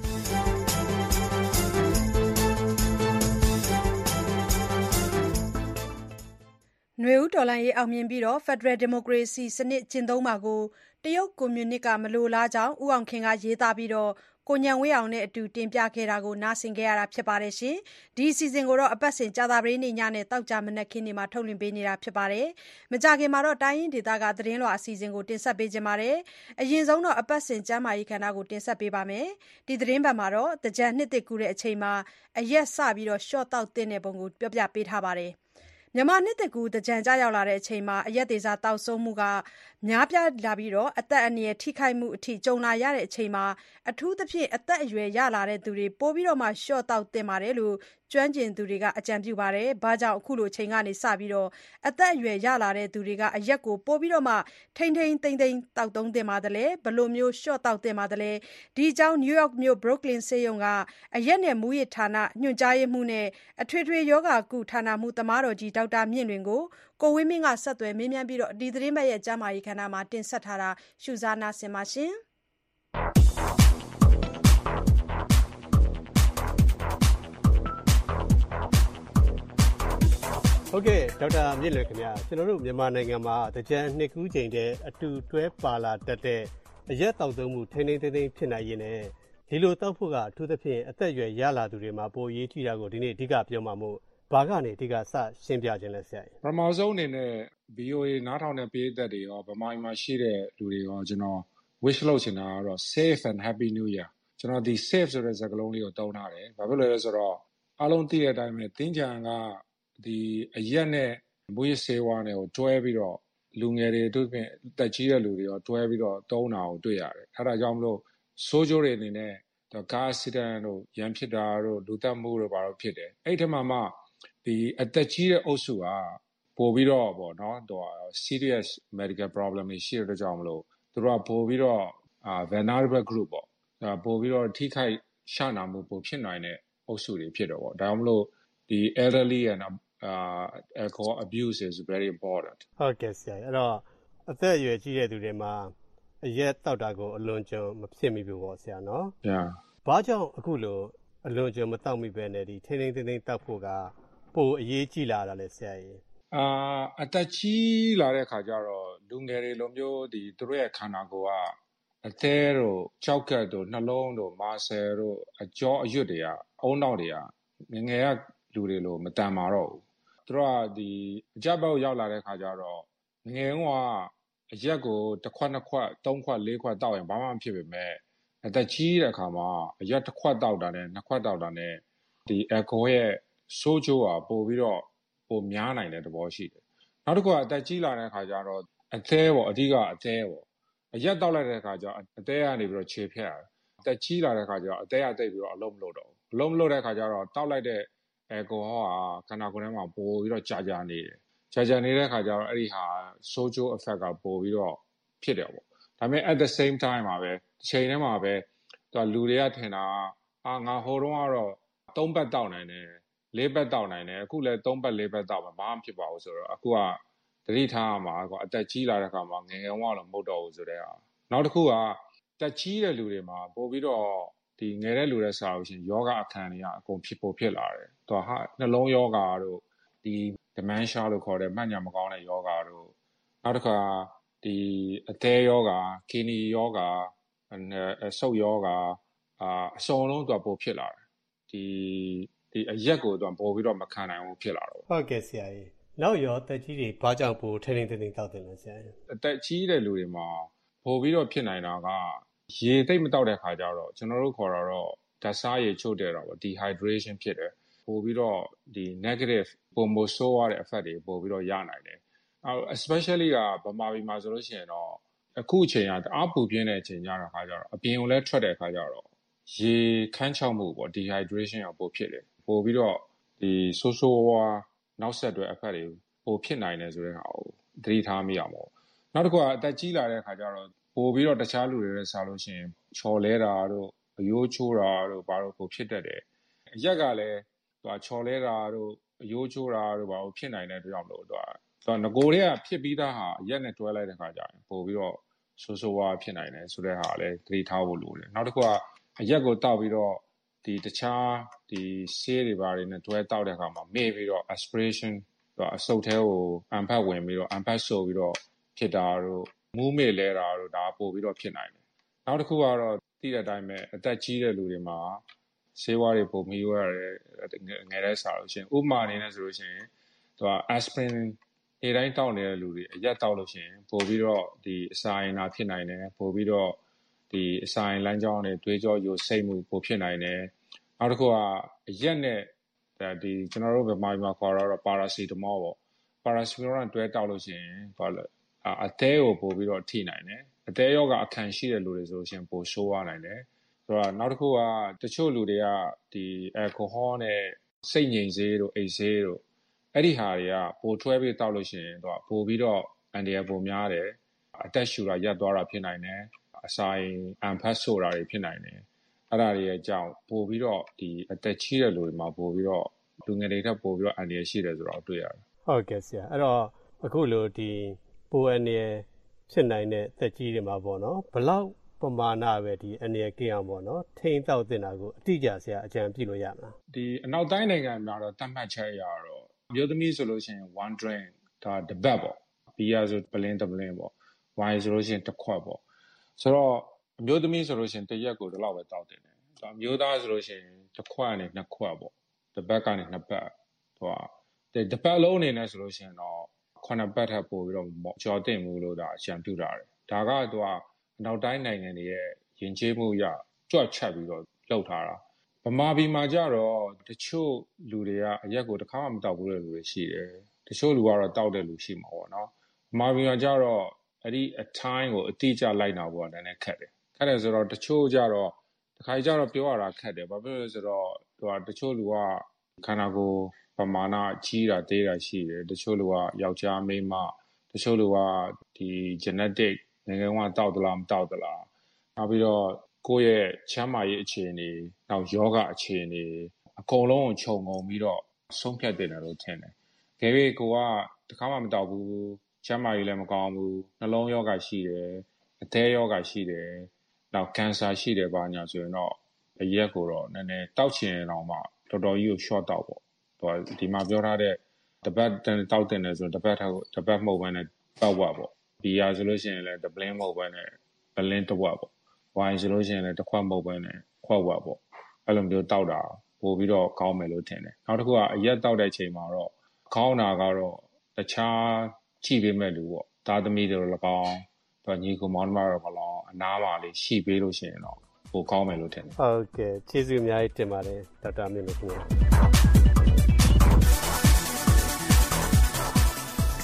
နွေဦးတော်လှန်ရေးအောင်မြင်ပြီးဖက်ဒရယ်ဒီမိုကရေစီစနစ်ကျင့်သုံးမှာကိုတရုတ်ကွန်မြူနစ်ကမလိုလားကြောင်းဦးအောင်ခင်ကရေးသားပြီးကိုဉာဏ်ဝင်းအောင်နဲ့အတူတင်ပြခဲ့တာကိုနားဆင်ခဲ့ရတာဖြစ်ပါတယ်။ဒီအစီအစဉ်ကိုအပတ်စဉ်ကြာသပတေးနေ့ညနဲ့သောကြာမနက်ခင်းတွေမှာထုတ်လွှင့်ပေးနေတာဖြစ်ပါတယ်။မကြာခင်မှာတော့တိုင်းရင်းဒေသကသတင်းလွှာအစီအစဉ်ကိုတင်ဆက်ပေးခြင်းပါတယ်။အရင်ဆုံးတော့အပတ်စဉ်ကျမ်းမာရေးခန္ဓာကိုတင်ဆက်ပေးပါမယ်။ဒီသတင်းပတ်မှာတော့တကြံနှစ်သစ်ကူတဲ့အချိန်မှာအရက်စပြီးရှော့တောက်တဲ့ပုံကိုပြောပြပေးထားပါတယ်။မြန်မာနှစ်သစ်ကူးတကြံကြရောက်လာတဲ့အချိန်မှာအရက်သေးစားတောက်ဆုံးမှုကများပြားလာပြီးအသက်အန္တရာယ်ထိခိုက်မှုအထိကြုံလာရတဲ့အချိန်မှာအထူးသဖြင့်အသက်အရွယ်ရလာတဲ့သူတွေပိုပြီးတော့မှရှော့တောက်သင့်ပါတယ်လို့ကျွမ်းကျင်သူတွေကအကြံပြုပါတယ်။ဘာကြောင့်အခုလိုအချိန်ကနေစပြီးအသက်အရွယ်ရလာတဲ့သူတွေကအရက်ကိုပိုပြီးတော့မှထိမ့်ထိမ့်သိမ့်သိမ့်တောက်သုံးသင့်ပါတယ်လဲဘယ်လိုမျိုးရှော့တောက်သင့်ပါတယ်လဲဒီအကြောင်းနယူးယောက်မြို့ Brooklyn ဆေးရုံကအရက်နဲ့မူးယစ်ဌာနညွှန်ကြားရေးမှူးနဲ့အထွေထွေယောဂကုဌာနမှူးသမားတော်ကြီးဒေါက်တာမြင့်လွင်ကိုကိုဝင်းမင်းကဆက်သွယ်မေးမြန်းပြီးဒီသတင်းပတ်ရဲ့ကျမ်းမာရေးခန္ဓာမှာတင်ဆက်ထားတာရှုစားနာဆင်ပါရှင်။ဟုတ်ကဲ့ဒေါက်တာမြင့်လွင်ခင်ဗျာကျွန်တော်တို့မြန်မာနိုင်ငံမှာတကြံနှစ်ကူးချိန်တဲ့အတူတွဲပါလာတတ်တဲ့အရက်တောက်သုံးမှုထိန်းထိန်းသိမ်းသိမ်းဖြစ်နိုင်ရင်လည်းဒီလိုတောက်ဖို့ကအထူးသဖြင့်အသက်အရွယ်ရလာသူတွေမှာပိုအရေးကြီးတာကိုဒီနေ့အဓိကပြောမှာမို့ဘာကနေအဓိကစရှင်းပြခြင်းလဲဆရာကြီးပထမဆုံးအနေနဲ့ ဗွီအိုအေ နားထောင်တဲ့ပရိသတ်တွေရောဗမာပြည်မှာရှိတဲ့လူတွေရောကျွန်တော် wish လုပ်ချင်တာကတော့ safe and happy new year ကျွန်တော်ဒီ safe ဆိုတဲ့စကားလုံးလေးကိုသုံးထားတယ်ဘာဖြစ်လို့လဲဆိုတော့အားလုံးသိတဲ့အတိုင်းပဲသင်္ကြန်ကဒီအရက်နဲ့မူးယစ်ဆေးဝါးနဲ့ကိုတွဲပြီးတော့လူငယ်တွေတို့ပြင်တက်ကြီးတဲ့လူတွေရောတွဲပြီးတော့သုံးတာကိုတွေ့ရတယ်အဲဒါကြောင့်မလို့ဆိုးကျိုးတွေအနေနဲ့ကားအက်ဆီဒန့်တို့ရန်ဖြစ်တာတို့လူသတ်မှုတို့ဘာလို့ဖြစ်တယ်အဲ့ဒီမှာမှဒီအသက်ကြီးတဲ့အုပ်စုကပို့ပြီးတော့ပေါ့နော်တော့ serious medical problem တွေရှိတဲ့ကြောင့်မလို့သူတို့ကပို့ပြီးတော့ vulnerable group ပေါ့ပို့ပြီးတော့ထိခိုက်ရှာနာမှုပို့ဖြစ်နိုင်တဲ့အုပ်စုတွေဖြစ်တော့ပေါ့ဒါကြောင့်မလို့ဒီ elderly and uh, alcohol abuse is very important ဟုတ်ကဲ့ဆရာအဲ့တော့အသက်အရွယ်ကြီးတဲ့သူတွေမှာအရက်တောက်တာကိုအလွန်ကျွံမဖြစ်မိဘူးပေါ့ဆရာနော် yeah ဘာကြောင့်အခုလိုအလွန်ကျွံမတောက်မိပဲနဲ့ဒီထိန်းထိန်းသိမ်းသိမ်းတောက်ဖို့ကပိုအရေးကြီးလာတာလဲဆရာကြီးအာအသက်ကြီးလာတဲ့အခါကျတော့လူငယ်တွေလိုမျိုးဒီသူတို့ရဲ့ခန္ဓာကိုယ်ကအသေးတို့ကြောက်ကက်တို့နှလုံးတို့မာဆယ်တို့အကြောအရွတ်တွေကအုံနောက်တွေကငငယ်ကလူတွေလိုမတန်မာတော့ဘူးသူတို့ကဒီအကြက်ပေါက်ရောက်လာတဲ့အခါကျတော့ငငယ်ကအရက်ကိုတစ်ခွက်နှစ်ခွက်သုံးခွက်လေးခွက်တောက်ရင်ဘာမှမဖြစ်ပေမဲ့အသက်ကြီးတဲ့အခါမှာအရက်တစ်ခွက်တောက်တာနဲ့နှစ်ခွက်တောက်တာနဲ့ဒီအယ်ကိုဟောရဲ့ဆိုးကျိုးကပိုပြီးတော့ပိုများနိုင်တဲ့သဘောရှိတယ်နောက်တစ်ခုကအသက်ကြီးလာတဲ့အခါကျတော့အသေးပေါ့အဓိကအသေးပေါ့အရက်တောက်လိုက်တဲ့အခါကျအသေးကနေပြီးတော့ခြေဖြတ်ရတယ်။တက်ကြီးလာတဲ့အခါကျတော့အသေးကတိတ်ပြီးတော့အလုံးမလို့တော့ဘူး။အလုံးမလို့တဲ့အခါကျတော့တောက်လိုက်တဲ့အဲကိုဟောဟာခန္ဓာကိုယ်ထဲမှာပိုပြီးတော့ကြာကြာနေတယ်။ကြာကြာနေတဲ့အခါကျတော့အဲ့ဒီဟာ social effect ကပိုပြီးတော့ဖြစ်တယ်ပေါ့။ဒါပေမဲ့ at the same time မှာပဲတစ်ချိန်တည်းမှာပဲသူကလူတွေကထင်တာအာငါဟိုတုန်းကတော့သုံးဘက်တောက်နိုင်တယ်လေးဘက်တောက်နိုင်တယ်အခုလည်းသုံးဘက်လေးဘက်တောက်မှာဘာမှဖြစ်ပါဘူးဆိုတော့အခုကတတိထားမှာကအသက်ကြီးလာတဲ့အခါမှာငယ်ငယ်ဝါတော့မဟုတ်တော့ဘူးဆိုတဲ့ဟာနောက်တစ်ခုကတက်ကြီးတဲ့လူတွေမှာပို့ပြီးတော့ဒီငယ်တဲ့လူတွေစားလို့ရှိရင်ယောဂအခန်းတွေကအကုန်ဖြစ်ပေါ်ဖြစ်လာတယ်သူကဟာနှလုံးယောဂတို့ဒီ dementia လို့ခေါ်တဲ့မှတ်ညာမကောင်းတဲ့ယောဂတို့နောက်တစ်ခါဒီအသေးယောဂ kidney ယောဂဆုပ်ယောဂအာအစုံလုံးသူကပိုဖြစ်လာတယ်ဒီဒီအရက်ကိုသူကပိုပြီးတော့မခံနိုင်ဘူးဖြစ်လာတော့ဟုတ်ကဲ့ဆရာကြီးနောက်ရောတက်ကြီးတွေဘာကြောင့်ပိုထိန်းထိန်းသိမ်းသိမ်းတောက်တယ်လဲဆရာကြီးအတက်ကြီးတဲ့လူတွေမှာပိုပြီးတော့ဖြစ်နိုင်တာကရေသိပ်မတောက်တဲ့ခါကျတော့ကျွန်တော်တို့ခေါ်တာတော့ဓာတ်စားရေချုပ်တယ်တော့ dehydration ဖြစ်တယ်ပိုပြီးတော့ဒီ negative ပုံမဆိုးရတဲ့ effect တွေပိုပြီးတော့ရနိုင်တယ်အဲ especially ကဗမာပြည်မှာဆိုလို့ရှိရင်တော့အခုအချိန်ကတအားပူပြင်းတဲ့အချိန်ကြတဲ့ခါကျတော့အပြင်ကိုလည်းထွက်တဲ့ခါကျတော့ရေခန်းချောက်မှုပေါ့ dehydration ကပိုဖြစ်တယ်ပိုပြီးတော့ဒီဆိုးဆိုးဝါးနောက်ဆက်တွဲ effect တွေပိုဖြစ်နိုင်တယ်ဆိုတဲ့ဟာကိုသတိထားမိအောင်ပေါ့နောက်တစ်ခုကအသက်ကြီးလာတဲ့ခါကျတော့ပိုပြီးတော့တခြားလူတွေနဲ့စားလို့ရှိရင်ချော်လဲတာတို့အယိုးချိုးတာတို့ဘာလို့ပိုဖြစ်တတ်တယ်အရက်ကလည်းသူကချော်လဲတာတို့အယိုးချိုးတာတို့ဘာလို့ဖြစ်နိုင်တဲ့အတွက်ကြောင့်မလို့သူကသူကငကိုတွေကဖြစ်ပြီးသားဟာအရက်နဲ့တွဲလိုက်တဲ့ခါကျရင်ပိုပြီးတော့ဆိုးဆိုးဝါးဖြစ်နိုင်တယ်ဆိုတဲ့ဟာလည်းသတိထားဖို့လိုတယ်နောက်တစ်ခုကအရက်ကိုတောက်ပြီးတော့ဒီတခြားဒီဆေးတွေဘာတွေနဲ့တွဲတောက်တဲ့အခါမှာမေ့ပြီးတော့ aspiration သူကအဆုတ်ထဲကိုအန်ဖတ်ဝင်ပြီးတော့အန်ဖတ်ဆိုပြီးတော့ဖြစ်တာတို့မူးမေ့လဲတာတို့ဒါပို့ပြီးတော့ဖြစ်နိုင်တယ်နောက်တစ်ခုကတော့သိတဲ့အတိုင်းပဲအသက်ကြီးတဲ့လူတွေမှာဆေးဝါးတွေပုံမီးရတယ်ငယ်တဲ့စားလို့ရှိရင်ဥပမာအနေနဲ့ဆိုလို့ရှိရင်သူက aspirin နေတိုင်းတောက်နေတဲ့လူတွေအရက်တောက်လို့ရှိရင်ပို့ပြီးတော့ဒီအစာရင်နာဖြစ်နိုင်တယ်ပို့ပြီးတော့ဒီအစာရင်လမ်းကြောင်းတွေတွေးကြောယိုစိတ်မှုပို့ဖြစ်နိုင်တယ်နောက်တစ်ခုကအရက်နဲ့ဒီကျွန်တော်တို့ဗမာပြည်မှာခေါ်တော့ပါရာစီတမောပေါ့ပါရာစီတမောနဲ့တွဲတောက်လို့ရှိရင်ဘာလဲအသေးကိုပို့ပြီးတော့ထိနိုင်တယ်အသေးယောဂအခန့်ရှိတဲ့လူတွေဆိုလို့ရှိရင်ပိုဆိုးရနိုင်တယ်ဆိုတော့နောက်တစ်ခုကတချို့လူတွေကဒီအယ်ကိုဟောနဲ့စိတ်ငြိမ်စေးတို့အိတ်စေးတို့အဲ့ဒီဟာတွေကပိုထွဲပြီးတောက်လို့ရှိရင်သူကပိုပြီးတော့အန်ဒီယာပိုများတယ်အသက်ရှူတာရပ်သွားတာဖြစ်နိုင်တယ်အစာရင်အန်ဖတ်ဆိုတာတွေဖြစ်နိုင်တယ်အဲ့ဒါတွေရဲ့အကြောင်းပိုပြီးတော့ဒီအသက်ကြီးတဲ့လူတွေမှာပိုပြီးတော့လူငယ်တွေထက်ပိုပြီးတော့အန်ဒီယာရှိတယ်ဆိုတော့တွေ့ရတယ်ဟုတ်ကဲ့ဆရာအဲ့တော့အခုလိုဒီပိုအန်ဒီယာဖြစ်နိုင်တဲ့သက်ကြီးတွေမှာပေါ့နော်ဘလောက်ပမာဏပဲဒီအန်ဒီယာကင်းအောင်ပေါ့နော်ထိန်းတောက်တင်တာကိုအတိအကျဆရာအကြံပြုလို့ရမလားဒီအနောက်တိုင်းနိုင်ငံမှာတော့တတ်မှတ်ချက်ရတော့မျိုးသမီးဆိုလို့ရှိရင် one drink ဒါတပတ်ပေါ့ဘီယာဆိုပလင်းတပလင်းပေါ့ဝိုင်ဆိုလို့ရှိရင်တစ်ခွက်ပေါ့ဆိုတော့အမျိုးသမီးဆိုလို့ရှိရင်တစ်ရက်ကိုဒီလောက်ပဲတောက်တင်တယ်ဆိုတော့အမျိုးသားဆိုလို့ရှိရင်တစ်ခွက်နဲ့နှစ်ခွက်ပေါ့တစ်ပတ်ကနေနှစ်ပတ်ဟိုတစ်ပတ်လုံးအနေနဲ့ဆိုလို့ရှိရင်တော့ခုနှစ်ပတ်ထပ်ပို့ပြီးတော့ကြော်တင်မှုလို့ဒါအကြံပြုတာတယ်ဒါကသူကအနောက်တိုင်းနိုင်ငံတွေရဲ့ယဉ်ကျေးမှုအရကြွတ်ချက်ပြီးတော့လောက်ထားတာဗမာပြည်မှာကြတော့တချို့လူတွေကအရက်ကိုတစ်ခါမှမတောက်ဘူးတဲ့လူတွေရှိတယ်တချို့လူကတော့တောက်တဲ့လူရှိမှာပေါ့နော်ဗမာပြည်မှာကြတော့အဲ့ဒီအထိုင်းကိုအတိအကျလိုက်နာဖို့ကလည်းခက်တယ်ခက်တယ်ဆိုတော့တချို့ကြတော့တစ်ခါကြတော့ပြောရတာခက်တယ်ဘာဖြစ်လို့လဲဆိုတော့သူကတချို့လူကခန္ဓာကိုယ်ပမာဏကြီးတာသေးတာရှိတယ်တချို့လူကယောက်ျားမိန်းမတချို့လူကဒီ genetic ငယ်ငယ်ကတောက်သလားမတောက်သလားနောက်ပြီးတော့ကိုယ့်ရဲ့ချမ်းမာရေးအခြေအနေနောက်ယောဂအခြေအနေအကုန်လုံးကိုခြုံငုံပြီးတော့ဆုံးဖြတ်တင်တယ်လို့ထင်တယ်။ဒါပေမဲ့ကိုကတခါမှမတောက်ဘူးချမ်းမာရေးလည်းမကောင်းဘူးနှလုံးယောဂရှိတယ်အသေးယောဂရှိတယ်နောက်ကင်ဆာရှိတယ်ဘာညာဆိုရင်တော့အရက်ကိုတော့နည်းနည်းတောက်ချင်အောင်မှတော်တော်ကြီးကို short တောက်ပေါ့။ဒီမှာပြောထားတဲ့တပတ်တောက်တင်တယ်ဆိုတပတ်ထောက်တပတ်မဟုတ်ဘဲနဲ့ပတ်ဝက်ပေါ့။ဘီယာဆိုလို့ရှိရင်လည်းတပလင်းမဟုတ်ဘဲနဲ့ပလင်းတစ်ဝက်ပေါ့။ဝိုင်ဆိုလို့ရှိရင်လည်းတစ်ခွက်မဟုတ်ဘဲနဲ့ခွက်ဝက်ပေါ့။အဲ့လိုမျိုးတောက်တာပို့ပြီးတော့ကောင်းမယ်လို့ထင်တယ်။နောက်တစ်ခုကအရက်တောက်တဲ့ချိန်မှာတော့ခေါင်းနာကတော့တခြားကြည့်ပေးမဲ့လူပေါ့။သားသမီးတွေလည်းကောင်းတော့ညီကိုမောင်နှမတွေလည်းကောင်းအနားမှာလေးရှိပေးလို့ရှိရင်တော့ပိုကောင်းမယ်လို့ထင်တယ်ဟုတ်ကဲ့ကျေးဇူးအများကြီးတင်ပါတယ်ဒေါက်တာမြင့်မြင့်ခင်ဗျာ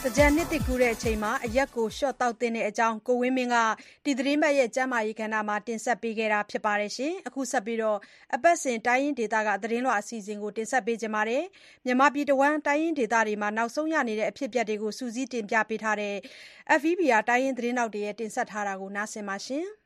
သကြံနှစ်သစ်ကူးတဲ့အချိန်မှာအရက်ကိုရှော့တောက်တဲ့အကြောင်းကိုဝင်းမင်းကဒီသတင်းပတ်ရဲ့ကျမ်းမာရေးကဏ္ဍမှာတင်ဆက်ပေးခဲ့တာဖြစ်ပါတယ်ရှင်။အခုဆက်ပြီးတော့အပတ်စဉ်တိုင်းရင်းဒေသကသတင်းလွှာအစီအစဉ်ကိုတင်ဆက်ပေးကြပါမယ်။မြန်မာပြည်တဝန်းတိုင်းရင်းဒေသတွေမှာနောက်ဆုံးရနေတဲ့အဖြစ်အပျက်တွေကိုစူးစီးတင်ပြပေးထားတဲ့ F V B R တိုင်းရင်းသတင်းတောက်တွေရဲ့တင်ဆက်ထားတာကိုနားဆင်ပါရှင်။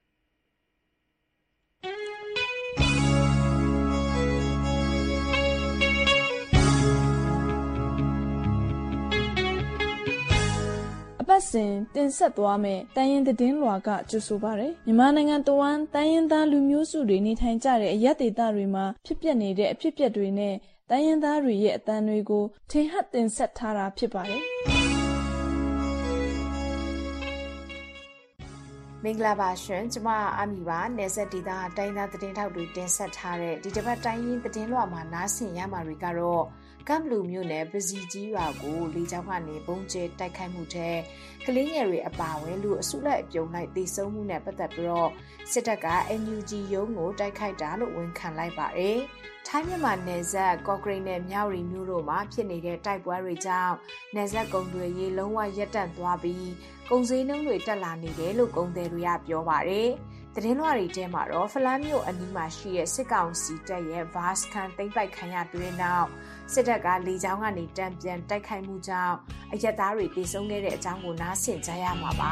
အပတ်စဉ်တင်ဆက်သွားမယ့်တိုင်းရင်းသတင်းလွှာကကြိုဆိုပါရယ်မြန်မာနိုင်ငံတဝန်းတိုင်းရင်းသားလူမျိုးစုတွေနေထိုင်ကြတဲ့အရပ်ဒေသတွေမှာဖြစ်ပျက်နေတဲ့အဖြစ်အပျက်တွေနဲ့တိုင်းရင်းသားတွေရဲ့အသံတွေကိုထင်ဟပ်တင်ဆက်ထားတာဖြစ်ပါတယ်မင်္ဂလာပါရှင်ကျမအာမီပါနယ်စပ်ဒေသတိုင်းသားသတင်းထောက်တွေတင်ဆက်ထားတဲ့ဒီတစ်ပတ်တိုင်းရင်းသတင်းလွှာမှာနားဆင်ရမှာတွေကတော့ကမ်ဘလူမြို့နယ်ပစီကြီးရွာကိုလေကြောင်းကနေဘုံကျဲတိုက်ခိုက်မှုတဲ့ကလေးငယ်တွေအပါအဝင်လူအစုလိုက်အပြုံလိုက်တေဆုံးမှုနဲ့ပတ်သက်ပြီးတော့စစ်တပ်က N U G ရုံးကိုတိုက်ခိုက်တာလို့ဝန်ခံလိုက်ပါတယ်။ထိုင်းမြန်မာနယ်စပ်ကော့ကရိတ်နဲ့မြောက်ရီမြို့တို့မှာဖြစ်နေတဲ့တိုက်ပွဲတွေကြောင့်နယ်စပ်ကုန်သွယ်ရေးလုံးဝရပ်တန့်သွားပြီးကုန်စည်နှုန်းတွေတက်လာနေတယ်လို့ကုန်သည်တွေကပြောပါတယ်။သတင်းလွှာတွေထဲမှာတော့ဖလန်းမြို့အနီးမှာရှိတဲ့စစ်ကောင်စီတပ်ရဲ့ဗားစခန်သိမ်းပိုက်ခံရတဲ့နောက်စစ်တပ်ကလေကြောင်းကနေတံပြန်တိုက်ခိုက်မှုကြောင့်အရက်သားတွေတေဆုံးခဲ့တဲ့အကြောင်းကိုနားဆင်ကြရမှာပါ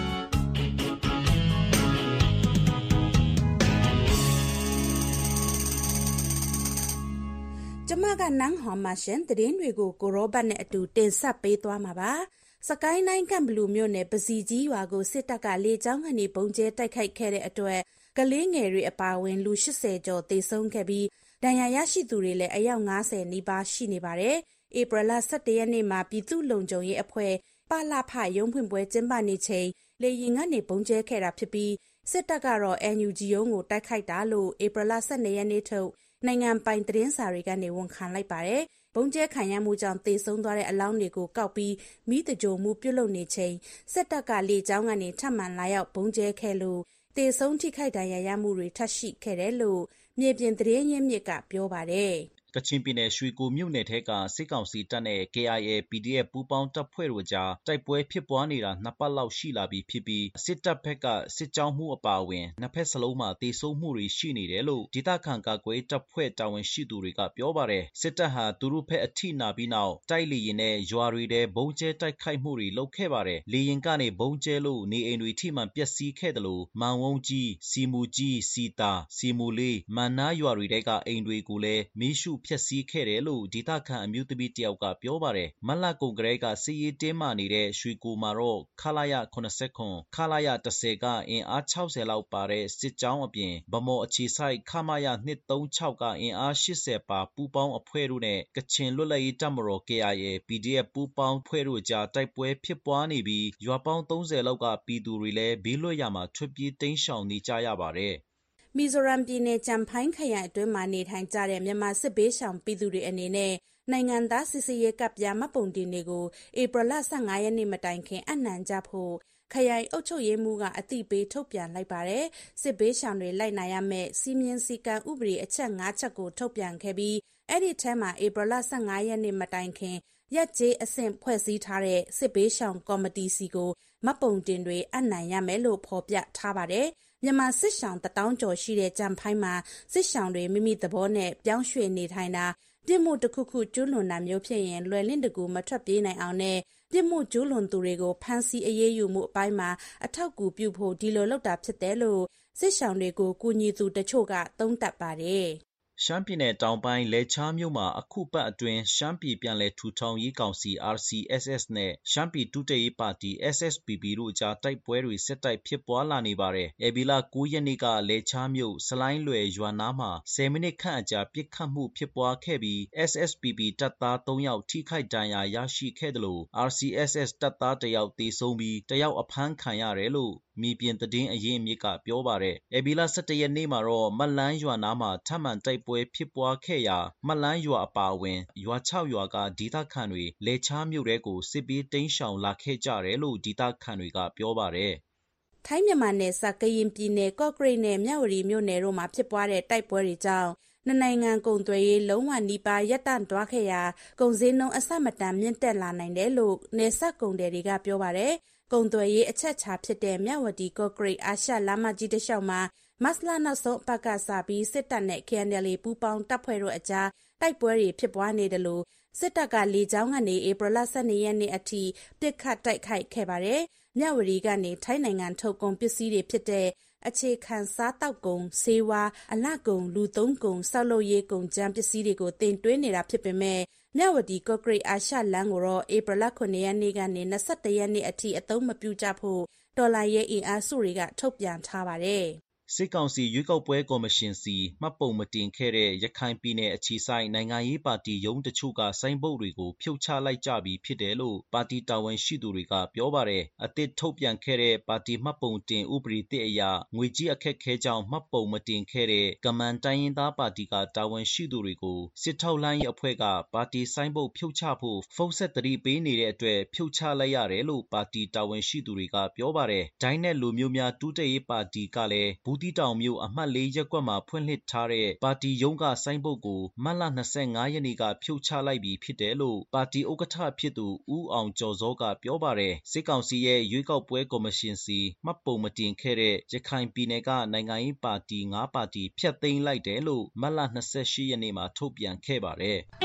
ကျမကနန်းဟော်မှာရှင်သတင်းတွေကိုကိုရောဘတ်နဲ့အတူတင်ဆက်ပေးသွားမှာပါစကိုင်းတိုင်းကမ်ဘလူမြို့နယ်ပစီကြီးရွာကိုစစ်တပ်ကလေကြောင်းကနေပုံကျဲတိုက်ခိုက်ခဲ့တဲ့အတွက်ကလေးငယ်တွေအပါအဝင်လူ၈၀ကျော်တေဆုံးခဲ့ပြီးဒဏ်ရာရရှိသူတွေလည်းအယောက်၅၀နီးပါးရှိနေပါတယ်။ဧပြီလ၁၁ရက်နေ့မှာပြည်သူ့လုံခြုံရေးအဖွဲ့ပလဖရုံးဖွင့်ပွဲကျင်းပနေချိန်လေရင်ကနေပုံကျဲခဲ့တာဖြစ်ပြီးစစ်တပ်ကတော့ N U G ရုံးကိုတိုက်ခိုက်တာလို့ဧပြီလ၁၂ရက်နေ့ထုတ်နိုင်ငံပိုင်သတင်းစာတွေကနေဝန်ခံလိုက်ပါတယ်။ပုံကျဲခံရမှုကြောင့်တေဆုံးသွားတဲ့အလောင်းတွေကိုကောက်ပြီးမိတကြိုမှုပြုတ်လုနေချိန်စစ်တပ်ကလေကြောင်းကနေထပ်မံလာရောက်ပုံကျဲခဲ့လို့တေဆုံးထိခိုက်ဒဏ်ရာရမှုတွေထပ်ရှိခဲ့တယ်လို့မြေပြင်သတင်းရင်းမြစ်ကပြောပါတယ်ကချင်ပြည်နယ်ရွှေကူမြို့နယ်ထဲကစစ်ကောင်စီတပ်နဲ့ K I A P D F ပူးပေါင်းတပ်ဖွဲ့တို့ကြားတိုက်ပွဲဖြစ်ပွားနေတာနှစ်ပတ်လောက်ရှိလာပြီဖြစ်ပြီးစစ်တပ်ဘက်ကစစ်ကြောင်းမှုအပါအဝင်နှစ်ဖက်စလုံးမှာတေဆုံးမှုတွေရှိနေတယ်လို့ဒေသခံကာကွယ်တပ်ဖွဲ့တာဝန်ရှိသူတွေကပြောပါတယ်စစ်တပ်ဟာသူတို့ဘက်အထိနာပြီးနောက်တိုက်လေရင်နဲ့ရွာတွေထဲဘုံကျဲတိုက်ခိုက်မှုတွေလုပ်ခဲ့ပါတယ်လေရင်ကနေဘုံကျဲလို့နေအိမ်တွေထိမှန်ပျက်စီးခဲ့တယ်လို့မန်ဝုံကြီးစီမူကြီးစီတာစီမူလေးမန်နာရွာတွေတဲကအိမ်တွေကိုလည်းမီးရှုဖျက်ဆီးခဲ့တယ်လို့ဒေသခံအမျိုးသမီးတယောက်ကပြောပါတယ်မလကုန်ကလေးကစစ်ရေးတင်းမာနေတဲ့ရွှေကူမှာတော့ခလာရ၇၇ခလာရ၁၀ကအင်အား၆၀လောက်ပါတဲ့စစ်ကြောင်းအပြင်ဗမော်အခြေဆိုင်ခမရ၂၃၆ကအင်အား၈၀ပါပူပေါင်းအဖွဲ့တို့နဲ့ကချင်လွတ်လပ်ရေးတပ်မတော် K I A P D F ပူပေါင်းဖွဲ့တို့ကြားတိုက်ပွဲဖြစ်ပွားနေပြီးရွာပေါင်း၃၀လောက်ကပြည်သူတွေလည်းဘေးလွတ်ရာမှာထွက်ပြေးတိမ်းရှောင်နေကြရပါတယ်မီဇိုရမ်ပြည်နယ်ကြံဖိုင်းခရိုင်အတွင်းမှာနေထိုင်ကြတဲ့မြန်မာစစ်ဘေးရှောင်ပြည်သူတွေအနေနဲ့နိုင်ငံသားစစ်ဆေးရေးကပ်ပြားမှတ်ပုံတင်တွေကိုဧပြီလ၁၅ရက်နေ့မတိုင်ခင်အနှံကြဖို့ခရိုင်အုပ်ချုပ်ရေးမှူးကအသိပေးထုတ်ပြန်လိုက်ပါတယ်စစ်ဘေးရှောင်တွေလိုက်နာရမယ့်စီမင်းစည်းကမ်းဥပဒေအချက်၅ချက်ကိုထုတ်ပြန်ခဲ့ပြီးအဲ့ဒီထဲမှာဧပြီလ၁၅ရက်နေ့မတိုင်ခင်ရက်ကျေးအဆင့်ဖွဲ့စည်းထားတဲ့စစ်ဘေးရှောင်ကော်မတီစီကိုမှတ်ပုံတင်တွေအနှံရမယ်လို့ဖော်ပြထားပါတယ်မြန်မာစစ်ရှောင်တထောင်ကျော်ရှိတဲ့ကြံဖိုင်းမှာစစ်ရှောင်တွေမိမိသဘောနဲ့ပြောင်းရွှေ့နေထိုင်တာပြစ်မှုတစ်ခုခုကျူးလွန်တာမျိုးဖြစ်ရင်လွယ်လင့်တကူမထွက်ပြေးနိုင်အောင်နဲ့ပြစ်မှုကျူးလွန်သူတွေကိုဖမ်းဆီးအရေးယူမှုအပိုင်းမှာအထောက်အကူပြုဖို့ဒီလိုလုပ်တာဖြစ်တယ်လို့စစ်ရှောင်တွေကိုကူညီသူတချို့ကသုံးသပ်ပါတယ်ရှမ်းပြည်နယ်တောင်ပိုင်းလဲချားမြို့မှာအခုပတ်အတွင်းရှမ်းပြည်ပြန်လည်ထူထောင်ရေးကောင်စီ R C S S နဲ့ရှမ်းပြည်တူတရေးပါတီ S S P P တို့ကြားတိုက်ပွဲတွေဆက်တိုက်ဖြစ်ပွားလာနေပါတယ်။ဧပြီလ၉ရက်နေ့ကလဲချားမြို့စလိုင်းလွယ်ရွာနားမှာ၁၀မိနစ်ခန့်အကြာပစ်ခတ်မှုဖြစ်ပွားခဲ့ပြီး S S P P တပ်သား၃ယောက်ထိခိုက်ဒဏ်ရာရရှိခဲ့တယ်လို့ R C S S တပ်သားတစ်ယောက်သေဆုံးပြီးတစ်ယောက်အဖမ်းခံရတယ်လို့မြေပြင်သတင်းအရင်းအမြစ်ကပြောပါတယ်။ဧပြီလ၁၁ရက်နေ့မှာတော့မလန်းရွာနားမှာထပ်မံတိုက်ပွဲဖြစ်ပွားခဲ့ရာမလန်းရွာအပါအဝင်ရွာ၆ရွာကဒေသခံတွေလဲချားမြို့တဲကိုစစ်ပေးတိမ်းရှောင်လာခဲ့ကြတယ်လို့ဒေသခံတွေကပြောပါတယ်။ထိုင်းမြန်မာနယ်စပ်ကရင်ပြည်နယ်ကော့ကရိတ်နဲ့မြဝတီမြို့နယ်တို့မှာဖြစ်ပွားတဲ့တိုက်ပွဲတွေကြောင့်နှစ်နိုင်ငံကုန်သွယ်ရေးလုံးဝနီးပါးရပ်တန့်သွားခဲ့ရာကုန်စည်နှုန်းအဆမတန်မြင့်တက်လာနိုင်တယ်လို့နယ်စပ်ကုန်သည်တွေကပြောပါတယ်။ကုန်သွယ်ရေးအချက်အခြာဖြစ်တဲ့မြဝတီကော့ကရိတ်အာရှလမ်းမကြီးတစ်လျှောက်မှာမတ်လနောက်ဆုံးအပတ်ကစပြီးစစ်တပ်နဲ့ K N L A ပူးပေါင်းတပ်ဖွဲ့တို့အကြားတိုက်ပွဲတွေဖြစ်ပွားနေတယ်လို့စစ်တပ်ကလေကြောင်းကနေဧပြီလ၁၂ရက်နေ့အထိပစ်ခတ်တိုက်ခိုက်ခဲ့ပါတယ်။မြဝတီကနေထိုင်းနိုင်ငံထုတ်ကုန်ပစ္စည်းတွေဖြစ်တဲ့အခြေခံစားတောက်ကုန်ဆေးဝါးအလှကုန်လူသုံးကုန်ဆောက်လုပ်ရေးကုန်ကြမ်းပစ္စည်းတွေကိုတင်သွင်းနေတာဖြစ်ပေမဲ့မြဝတီကော့ကရိတ်အာရှလမ်းကိုတော့ဧပြီလခုနှစ်ရက်နေ့ကနေ၂၁ရက်နေ့အထိအသုံးမပြုကြဖို့ဒေါ်လာရဲ့အင်အားစုတွေကထုတ်ပြန်ထားပါတယ်။စစ်ကောင်စီရွေးကောက်ပွဲကော်မရှင်စီမှတ်ပုံမတင်ခဲ့တဲ့ရခိုင်ပြည်နယ်အခြေစိုက်နိုင်ငံရေးပါတီရုံးတချို့ကဆိုင်းဘုတ်တွေကိုဖြုတ်ချလိုက်ကြပြီဖြစ်တယ်လို့ပါတီတာဝန်ရှိသူတွေကပြောပါတယ်။အသစ်ထုတ်ပြန်ခဲ့တဲ့ပါတီမှတ်ပုံတင်ဥပဒေသစ်အရငွေကြေးအခက်ခဲကြောင့်မှတ်ပုံမတင်ခဲ့တဲ့ကမန်တိုင်းရင်းသားပါတီကတာဝန်ရှိသူတွေကိုစစ်ထောက်လှမ်းရေးအဖွဲ့ကပါတီဆိုင်းဘုတ်ဖြုတ်ချဖို့ဖုန်းဆက်တတိပေးနေတဲ့အတွက်ဖြုတ်ချလိုက်ရတယ်လို့ပါတီတာဝန်ရှိသူတွေကပြောပါတယ်။ဒိုင်းနဲ့လူမျိုးများတူးတက်ရေးပါတီကလည်းဘူးတီတောင်မြို့အမှတ်လေးရပ်ကွက်မှာဖွင့်လှစ်ထားတဲ့ပါတီရုံးကဆိုင်းဘုတ်ကိုမတ်လ၂၅ရက်နေ့ကဖြုတ်ချလိုက်ပြီဖြစ်တယ်လို့ပါတီဥက္ကဋ္ဌဖြစ်သူဦးအောင်ကျော်စောကပြောပါတယ်။စစ်ကောင်စီရဲ့ရွေးကောက်ပွဲကော်မရှင်စီမှတ်ပုံမတင်ခဲ့တဲ့ရခိုင်ပြည်နယ်ကနိုင်ငံရေးပါတီ၅ပါတီဖျက်သိမ်းလိုက်တယ်လို့မတ်လ၂၈ရက်နေ့မှာထုတ်ပြန်ခဲ့ပါတယ်။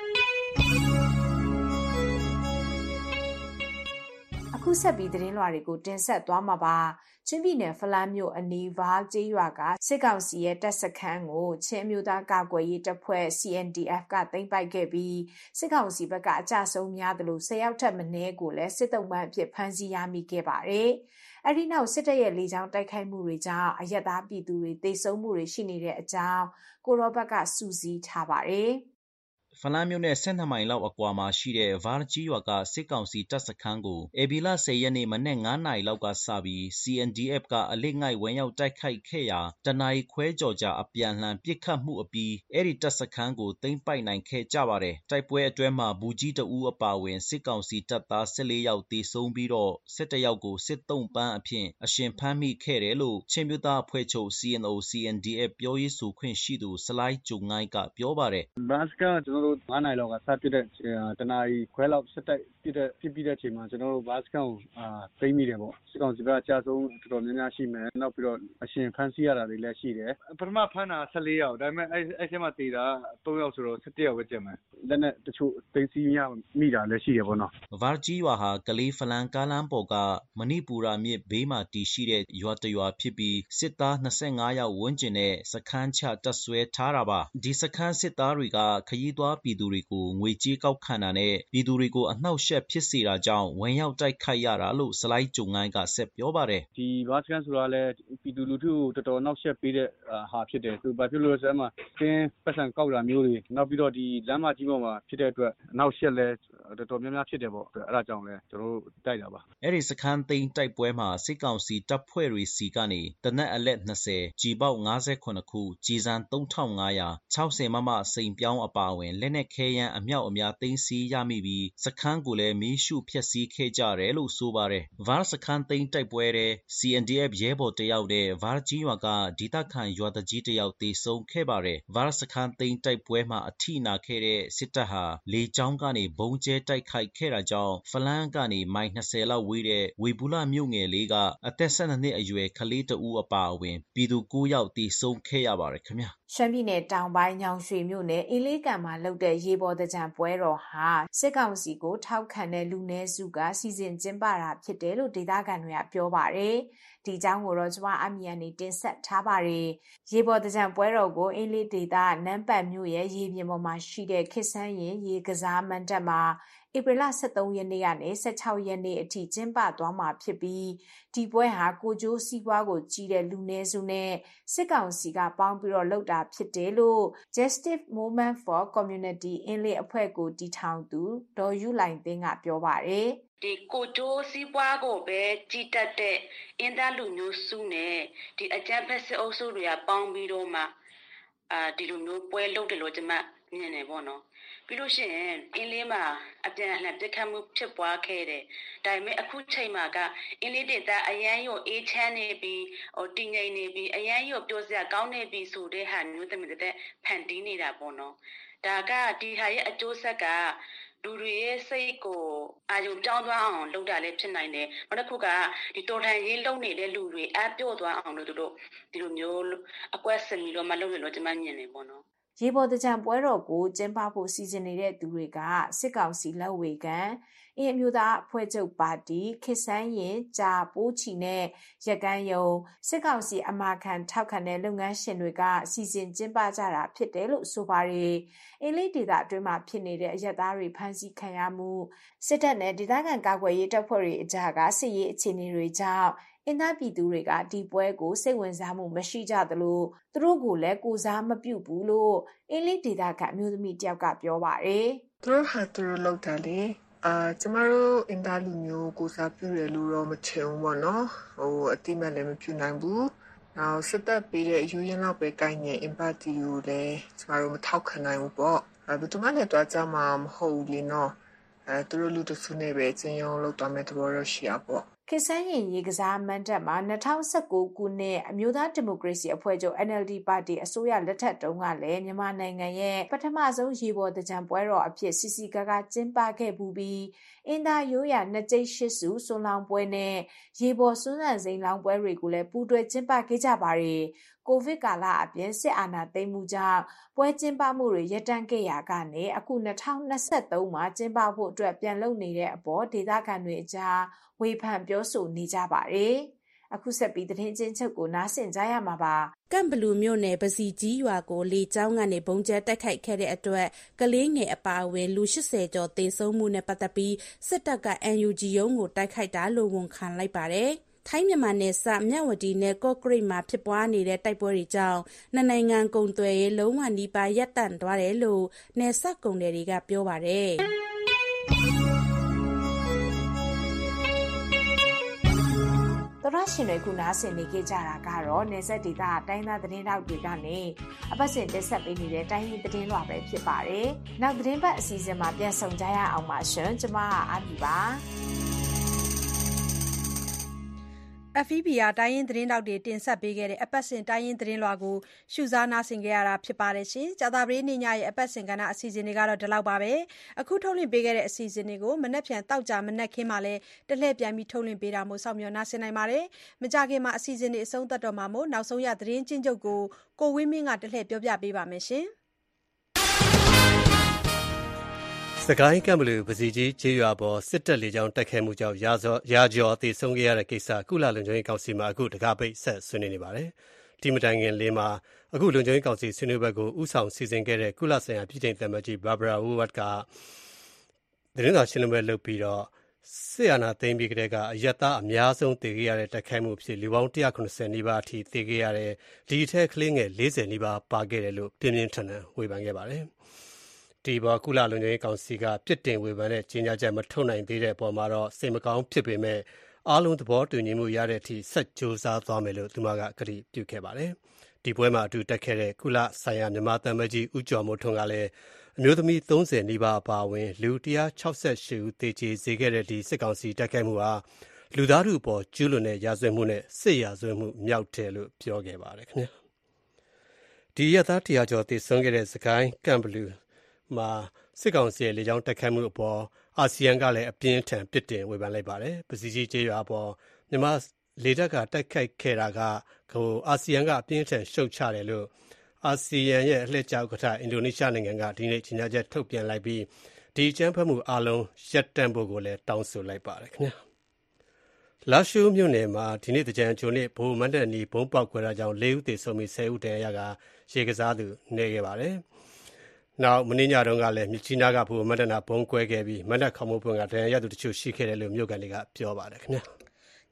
အခုဆက်ပြီးသတင်းလွှာတွေကိုတင်ဆက်သွားမှာပါ။ချင်းပြည်နယ်ဖလန်းမြို့အနီးဗားကျေးရွာကစစ်ကောင်စီရဲ့တပ်စခန်းကိုချင်းမျိုးသားကာကွယ်ရေးတပ်ဖွဲ့ C N D F ကသိမ်းပိုက်ခဲ့ပြီးစစ်ကောင်စီဘက်ကအကြဆုံးများသလို၁၀ယောက်ထက်မနည်းကိုလည်းစစ်တုံးပန်းအဖြစ်ဖမ်းဆီးရမိခဲ့ပါတယ်။အဲဒီနောက်စစ်တပ်ရဲ့လေကြောင်းတိုက်ခိုက်မှုတွေကြောင့်အရက်သားပြည်သူတွေသေဆုံးမှုတွေရှိနေတဲ့အကြောင်းကိုရောဘတ်ကစူးစီးထားပါတယ်။ဖလန်းမြို့နဲ့၁၂မိုင်လောက်အကွာမှာရှိတဲ့ဗားကြီးရွာကစစ်ကောင်စီတပ်စခန်းကိုဧပြီလ၁၀ရက်နေ့မနက်၅နာရီလောက်ကစပြီး C N D F ကအလစ်ငိုက်ဝင်ရောက်တိုက်ခိုက်ခဲ့ရာတနာရီခွဲကျော်ကြာအပြန်လှန်ပစ်ခတ်မှုအပြီးအဲ့ဒီတပ်စခန်းကိုသိမ်းပိုက်နိုင်ခဲ့ကြပါတယ်။တိုက်ပွဲအတွင်းမှာဘူကြီးတဦးအပါအဝင်စစ်ကောင်စီတပ်သား၁၄ယောက်သေဆုံးပြီးတော့၁၁ယောက်ကိုစစ်တုံးပန်းအဖြစ်အရှင်ဖမ်းမိခဲ့တယ်လို့ချင်းပြသားအဖွဲ့ချုပ် C N O C N D F ပြောရေးဆိုခွင့်ရှိသူစလိုက်ကျုံငိုင်းကပြောပါတယ်။ဘတ်စကကျွန်တော်တို့၅နာရီလောက်ကစပစ်တဲ့တနာရီခွဲလောက်ဆက်တိုက်ပြစ်တဲ့ပြစ်ပြီးတဲ့အချိန်မှာကျွန်တော်တို့ဘတ်စကန်ကိုအာသိမ်းမိတယ်ပေါ့စစ်ကောင်စီကကြာဆုံးတော်တော်များများရှိမယ်နောက်ပြီးတော့အရှင်ဖမ်းဆီးရတာတွေလည်းရှိတယ်ပထမဖမ်းတာ၁၄ယောက်ဒါပေမဲ့အဲ့အဲ့ထဲမှာတေတာ၃ယောက်ဆိုတော့၁၁ယောက်ပဲကျန်မယ်လက်နဲ့တချို့သိမ်းဆီးရမိတာလည်းရှိတယ်ပေါ့နော်ဗားကြီးရွာဟာကလေးဖလန်ကားလမ်းပေါ်ကမဏိပူရာမြစ်ဘေးမှာတည်ရှိတဲ့ရွာတရွာဖြစ်ပြီးစစ်သား၂၅ယောက်ဝန်းကျင်နဲ့စခန်းချတပ်ဆွဲထားတာပါဒီစခန်းစစ်သားတွေကခရီးသွားပြည်သူတွေကိုငွေကြေးကောက်ခံတာနဲ့ပြည်သူတွေကိုအနှောက်အယှက်ဖြစ်စေတာကြောင့်ဝင်ရောက်တိုက်ခိုက်ရတာလို့စလိုက်ကျုံငိုင်းကဆက်ပြောပါတယ်ဒီဗားစကန်ဆိုတာလည်းပြည်သူလူထုကိုတော်တော်နှောက်ယှက်ပေးတဲ့ဟာဖြစ်တယ်သူဘာဖြစ်လို့လဲဆိုတော့တင်းပတ်စံကောက်တာမျိုးတွေနောက်ပြီးတော့ဒီလမ်းမကြီးပေါ်မှာဖြစ်တဲ့အတွက်အနှောက်ယှက်လဲတော်တော်များများဖြစ်တယ်ပေါ့အဲ့ဒါကြောင့်လဲကျွန်တော်တို့တိုက်တာပါအဲ့ဒီစခန်းသိမ်းတိုက်ပွဲမှာစစ်ကောင်စီတပ်ဖွဲ့တွေစီကနေတနက်အလက်၂၀ကြီးပေါက်၅၇ခုကြီးစံ၃၅၀၀၆၀မမစိန်ပြောင်းအပါအဝင်လက်နက်ခဲယမ်းအမြောက်အများသိမ်းဆည်းရမိပြီးစခန်းကိုလည်းမီးရှို့ဖျက်ဆီးခဲ့ကြတယ်လို့ဆိုပါတယ်ဗားစခန်းသိမ်းတိုက်ပွဲတဲ့ C N D F ရဲဘော်တယောက်တဲ့ဗားကြီးရွာကဒေသခံရွာတကြီးတယောက်သေဆုံးခဲ့ပါတယ်ဗားစခန်းသိမ်းတိုက်ပွဲမှာအထိနာခဲ့တဲ့စစ်တပ်ဟာလေကြောင်းကနေဘုံကျဲတိုက်ခိုက်ခဲ့တာကြောင့်ဖလန်းကနေမိုင်၂၀လောက်ဝေးတဲ့ဝေဘူးလမြို့ငယ်လေးကအသက်၁၂နှစ်အရွယ်ကလေးတဦးအပါအဝင်ပြည်သူ၉ယောက်သေဆုံးခဲ့ရပါတယ်ခင်ဗျာရှမ်းပြည်နယ်တောင်ပိုင်းညောင်ရွှေမြို့နယ်အင်းလေးကန်မှာလုပ်တဲ့ရေပေါ်သကြံပွဲတော်ဟာစစ်ကောင်စီကိုထောက်ခံတဲ့လူနည်းစုကစီစဉ်ကျင်းပတာဖြစ်တယ်လို့ဒေသခံတွေကပြောပါတယ်။ဒီအကြောင်းကိုတော့ကျွန်မအမီယာနေတင်ဆက်ထားပါတယ်။ရေပေါ်သကြံပွဲတော်ကိုအင်းလေးဒေသနန်းပတ်မြို့ရဲ့ရေပြင်ပေါ်မှာရှိတဲ့ခေတ်ဆန်းရင်ရေကစားမဏ္ဍပ်မှာဧပြီလ၁၃ရက်နေ့ကနေ၁၆ရက်နေ့အထိကျင်းပသွားမှာဖြစ်ပြီးဒီပွဲဟာကိုကျိုးစီးပွားကိုကြီးတဲ့လူနည်းစုနဲ့စစ်ကောင်စီကပေါင်းပြီးတော့လုပ်တာဖြစ်တယ်လို့ Justice Movement for Community အင်းလေးအဖွဲ့ကိုတည်ထောင်သူဒေါ်ယူလိုင်သိန်းကပြောပါတယ်ဒီကိုကျိုးစီးပွားကိုပဲကြီးတက်တဲ့အင်းသားလူမျိုးစုနဲ့ဒီအကြမ်းဖက်စစ်အုပ်စုတွေကပေါင်းပြီးတော့မှအာဒီလိုမျိုးပွဲလုပ်တယ်လို့ကျွန်မမြင်နေပေါ့နော်ပြီးလို့ရှိရင်အင်းလေးမှာအပြန်အလှန်ပြစ်ခတ်မှုဖြစ်ပွားခဲ့တယ်ဒါပေမဲ့အခုချိန်မှာကအင်းလေးဒေတာအရန်ရောအေးချမ်းနေပြီးဟိုတင်ငိမ်နေပြီးအရန်ရောပြောစရာကောင်းနေပြီးဆိုတဲ့ဟာမျိုးသမီးတွေဖန်တီးနေတာပေါ့နော်ဒါကဒီဟာရဲ့အကျိုးဆက်ကလူတွေရဲ့စိတ်ကိုအာရုံပြောင်းသွားအောင်လုပ်တာလည်းဖြစ်နိုင်တယ်။နောက်တစ်ခုကဒီတော်လှန်ရေးလုပ်နေတဲ့လူတွေအပြော့သွားအောင်လို့တို့ဒီလိုမျိုးအကွက်စင်ပြီးတော့မှလုပ်ရလို့ကျွန်မမြင်နေပေါ့နော်။ရေပေါ်တကြံပွဲတော်ကိုကျင်းပဖို့စီစဉ်နေတဲ့သူတွေကစစ်ကောင်စီလက်ဝေခံအင်းအမျိုးသားအဖွဲ့ချုပ်ပါတီခေဆန်းရင်ကြာပိုးချီနဲ့ရကန်းယုံစစ်ကောင်စီအမာခံထောက်ခံတဲ့လုပ်ငန်းရှင်တွေကစီစဉ်ကျင်းပကြတာဖြစ်တယ်လို့ဆိုပါတယ်အင်းလေးဒေသအတွင်းမှာဖြစ်နေတဲ့အရက်သားတွေဖမ်းဆီးခံရမှုစစ်တပ်နဲ့ဒေသခံကာကွယ်ရေးတပ်ဖွဲ့တွေအကြားကစစ်ရေးအခြေအနေတွေကြောင့်အင်းသားပြည်သူတွေကဒီပွဲကိုစိတ်ဝင်စားမှုမရှိကြသလိုသူတို့ကိုလည်းကိုစားမပြုတ်ဘူးလို့အင်းလေးဒေသကအမျိုးသမီးတယောက်ကပြောပါတယ်သူတို့ဟာသူတို့လောက်တာလေအာကျမတို့အင်တာလူမျိုးကိုစားပြုတယ်လို့တော့မထင်ဘူးပေါ့နော်ဟိုအတိမတ်လည်းမပြုနိုင်ဘူးနောက်စစ်တပ်ပေးတဲ့အယူရင်းလောက်ပဲကိုင်းနေအင်ပါတီကိုလည်းကျမတို့မထောက်ခံနိုင်ဘူးပေါ့အဲဘယ်သူမှလည်းတွားကြမှာမဟုတ်ဘူးလေနော်အဲသူတို့လူတစုနဲ့ပဲကျင်းရုံလောက်သွားမဲ့သဘောတော့ရှိရပေါ့ခေဆန်းရင်ရေကစားမန်းတပ်မှာ၂၀၁၉ခုနှစ်အမျိုးသားဒီမိုကရေစီအဖွဲ့ချုပ် N L D ပါတီအစိုးရလက်ထက်တုန်းကလည်းမြန်မာနိုင်ငံရဲ့ပထမဆုံးရေပေါ်သင်္ကြန်ပွဲတော်အဖြစ်စီစီကားကားကျင်းပခဲ့ပူပြီးအင်သာရိုးရာနှစ်ကျိပ်ရှစ်စုဆွန်လောင်ပွဲနဲ့ရေပေါ်စွန်းစံစိန်လောင်ပွဲတွေကိုလည်းပူးတွဲကျင်းပခဲ့ကြပါတယ်ကိုဗစ်ကာလအပြင်စစ်အာဏာသိမ်းမှုကြောင့်ပွဲကျင်းပမှုတွေရပ်တန့်ခဲ့ရာကနေအခု၂၀၂၃မှာကျင်းပဖို့အတွက်ပြန်လုပ်နေတဲ့အပေါ်ဒေသခံတွေအကြားဝေဖန်ပြောဆိုနေကြပါတယ်။အခုဆက်ပြီးသတင်းချင်းချုပ်ကိုနားဆင်ကြရမှာပါ။ကန့်ဘလူမြို့နယ်ပစီကြီးရွာကိုလေကြောင်းကနေဘုံကျဲတိုက်ခိုက်ခဲ့တဲ့အတွက်ကလေးငယ်အပါအဝင်လူ၈၀ကျော်သေဆုံးမှုနဲ့ပတ်သက်ပြီးစစ်တပ်က N U G ရုံးကိုတိုက်ခိုက်တာလို့ဝန်ခံလိုက်ပါတယ်။ထိုင်းမြန်မာနယ်စပ်မြဝတီနဲ့ကော့ကရိတ်မှာဖြစ်ပွားနေတဲ့တိုက်ပွဲတွေကြောင့်နှစ်နိုင်ငံကုန်သွယ်ရေးလုံးဝနီးပါးရပ်တန့်သွားတယ်လို့နယ်စပ်ကုန်သည်တွေကပြောပါတယ်။သောရရှင်တွေခုနားဆင်နေကြတာကတော့နေဆက်ဒေတာတိုင်းသားသတင်းတောက်တွေကနေအပတ်စဉ်တက်ဆက်ပေးနေတဲ့တိုင်းရင်းသတင်းလွှာပဲဖြစ်ပါတယ်။နောက်သတင်းပတ်အစီအစဉ်မှာပြန်ဆောင်ကြရအောင်ပါရှင်။ကျွန်မအာမီပါ။ F E B ကတိုင်းရင်းသတင်းတောက်တွေတင်ဆက်ပေးခဲ့တဲ့အပတ်စဉ်တိုင်းရင်းသတင်းလွှာကိုရှုစားနားဆင်ခဲ့ရတာဖြစ်ပါတယ်ရှင်။ကြာသပတေးနေ့ညရဲ့အပတ်စဉ်ကဏ္ဍအစီအစဉ်တွေကတော့ဒီလောက်ပါပဲ။အခုထုတ်လွှင့်ပေးခဲ့တဲ့အစီအစဉ်တွေကိုမနက်ဖြန်တောက်ကြမနက်ခင်းမှာလည်းတလှည့်ပြန်ပြီးထုတ်လွှင့်ပေးတာမို့စောင့်မျှော်နားဆင်နိုင်ပါတယ်။မကြခင်မှာအစီအစဉ်တွေအဆုံးသတ်တော့မှာမို့နောက်ဆုံးရသတင်းချင်းချုပ်ကိုကိုဝင်းမင်းကတလှည့်ပြောပြပေးပါမယ်ရှင်။စကိုင်းကံဘလူပစီကြီးကျေးရွာပေါ်စစ်တပ်လေကြောင်းတိုက်ခိုက်မှုကြောင့်ရာဇောရာကျော်သေဆုံးခဲ့ရတဲ့ကိစ္စကုလလုံခြုံရေးကောင်စီမှာအခုတကားပိတ်ဆက်ဆွေးနွေးနေပါတယ်။ဒီမတိုင်ခင်လေးမှာအခုလုံခြုံရေးကောင်စီဆွေးနွေးပွဲကိုဥဆောင်စီစဉ်ခဲ့တဲ့ကုလဆိုင်ရာပြည်ထောင်စုသမ္မတကြီး Barbara Woodward ကသတင်းစာရှင်းလင်းပွဲလုပ်ပြီးတော့စစ်အာဏာသိမ်းပြီးကတည်းကအယက်သားအများဆုံးသေခဲ့ရတဲ့တိုက်ခိုက်မှုဖြစ်လူပေါင်း၁၇၀နီးပါးအထိသေခဲ့ရတဲ့ဒီအထက်ကလေးငယ်၄၀နီးပါးပါခဲ့တယ်လို့ပြင်းပြင်းထန်ထန်ဝေဖန်ခဲ့ပါတယ်။ဒီပေါ်ကုလလုံခြုံရေးကောင်စီကပြစ်တင်ဝေဖန်တဲ့ကြေညာချက်မထုတ်နိုင်သေးတဲ့အပေါ်မှာတော့စိတ်မကောင်းဖြစ်ပေမဲ့အားလုံးသဘောတူညီမှုရတဲ့အထိဆက်ကြိုးစားသွားမယ်လို့သူမကကတိပြုခဲ့ပါတယ်။ဒီပွဲမှာအတူတက်ခဲ့တဲ့ကုလဆိုင်ရာမြန်မာသံမကြီးဦးကျော်မိုးထွန်းကလည်းအမျိုးသမီး၃၀နီးပါးအပါအဝင်လူ၁၆၈ဦးသေကျေစေခဲ့တဲ့ဒီစစ်ကောင်စီတိုက်ခိုက်မှုဟာလူသားထုအပေါ်ကျူးလွန်တဲ့ရာဇဝတ်မှုနဲ့စစ်ရာဇဝတ်မှုမြောက်တယ်လို့ပြောခဲ့ပါတယ်ခင်ဗျာ။ဒီရသားတရာကျော်သေဆုံးခဲ့တဲ့စကိုင်းကံဘလူမှာစစ်ကောင်စီရဲ့လေကြောင်းတိုက်ခိုက်မှုအပေါ်အာဆီယံကလည်းအပြင်းထန်ပြစ်တင်ဝေဖန်လိုက်ပါတယ်။ပစီကြီးကျေးရွာပေါ်မြန်မာလေတပ်ကတိုက်ခိုက်ခဲ့တာကကိုအာဆီယံကအပြင်းထန်ရှုတ်ချတယ်လို့အာဆီယံရဲ့အလှည့်ကျဥက္ကဋ္ဌအင်ဒိုနီးရှားနိုင်ငံကဒီနေ့ကြေညာချက်ထုတ်ပြန်လိုက်ပြီးဒီအကြမ်းဖက်မှုအလုံးရပ်တန့်ဖို့ကိုလည်းတောင်းဆိုလိုက်ပါတယ်ခင်ဗျာ။လာရှိုးမြို့နယ်မှာဒီနေ့တကြံကျုံနေ့ဘိုးမန္တန်နီဘုံပေါက်ကွဲတာကြောင့်၄ဦးသေဆုံးပြီး၁၀ဦးဒဏ်ရာရကရေကစားသူနေခဲ့ပါတယ်။နောက်မင်းညတုန်းကလည်းမြချီနာကဘူမန္တနာဘုံကွဲခဲ့ပြီးမန္တခေါမိုးပွင့်ကဒဏ်ရာရသူတချို့ရှိခဲ့တယ်လို့မြို့ကန်တွေကပြောပါတယ်ခင်ဗျာ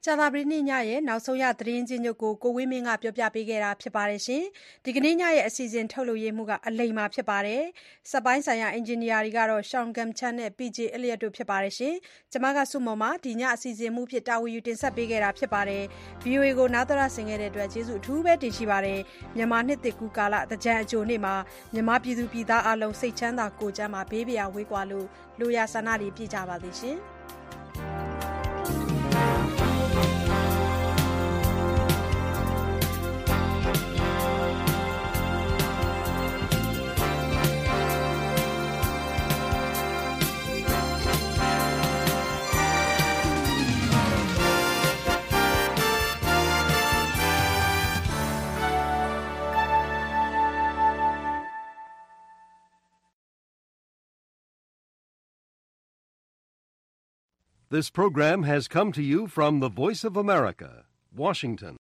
ကြာသပတေးနေ့ညရဲ့နောက်ဆုံးရသတင်းချင်းချုပ်ကိုကိုဝင်းမင်းကပြောပြပေးခဲ့တာဖြစ်ပါတယ်ရှင်။ဒီကနေ့ညရဲ့အစီအစဉ်ထုတ်လွှင့်ရေးမှုကအလိမ္မာဖြစ်ပါတယ်။စက်ပိုင်းဆိုင်ရာအင်ဂျင်နီယာတွေကတော့ Sean Gamchan နဲ့ ပီ ဂျေ Elliot တို့ဖြစ်ပါတယ်ရှင်။ကျွန်မကစုမော်မှာဒီညအစီအစဉ်မှုဖြစ်တာဝန်ယူတင်ဆက်ပေးခဲ့တာဖြစ်ပါတယ်။ ဗွီအိုအေ ကိုနားတော်ရဆင်ခဲ့တဲ့အတွက်ကျေးဇူးအထူးပဲတင်ရှိပါတယ်။မြန်မာနှစ်သစ်ကူးကာလတကြံအကြိုနေ့မှာမြန်မာပြည်သူပြည်သားအလုံးစိတ်ချမ်းသာကိုယ်ကျန်းမာဘေးပရာဝေးကွာလို့လိုရာဆန္ဒတွေပြည့်ကြပါစေရှင်။ This program has come to you from the Voice of America, Washington.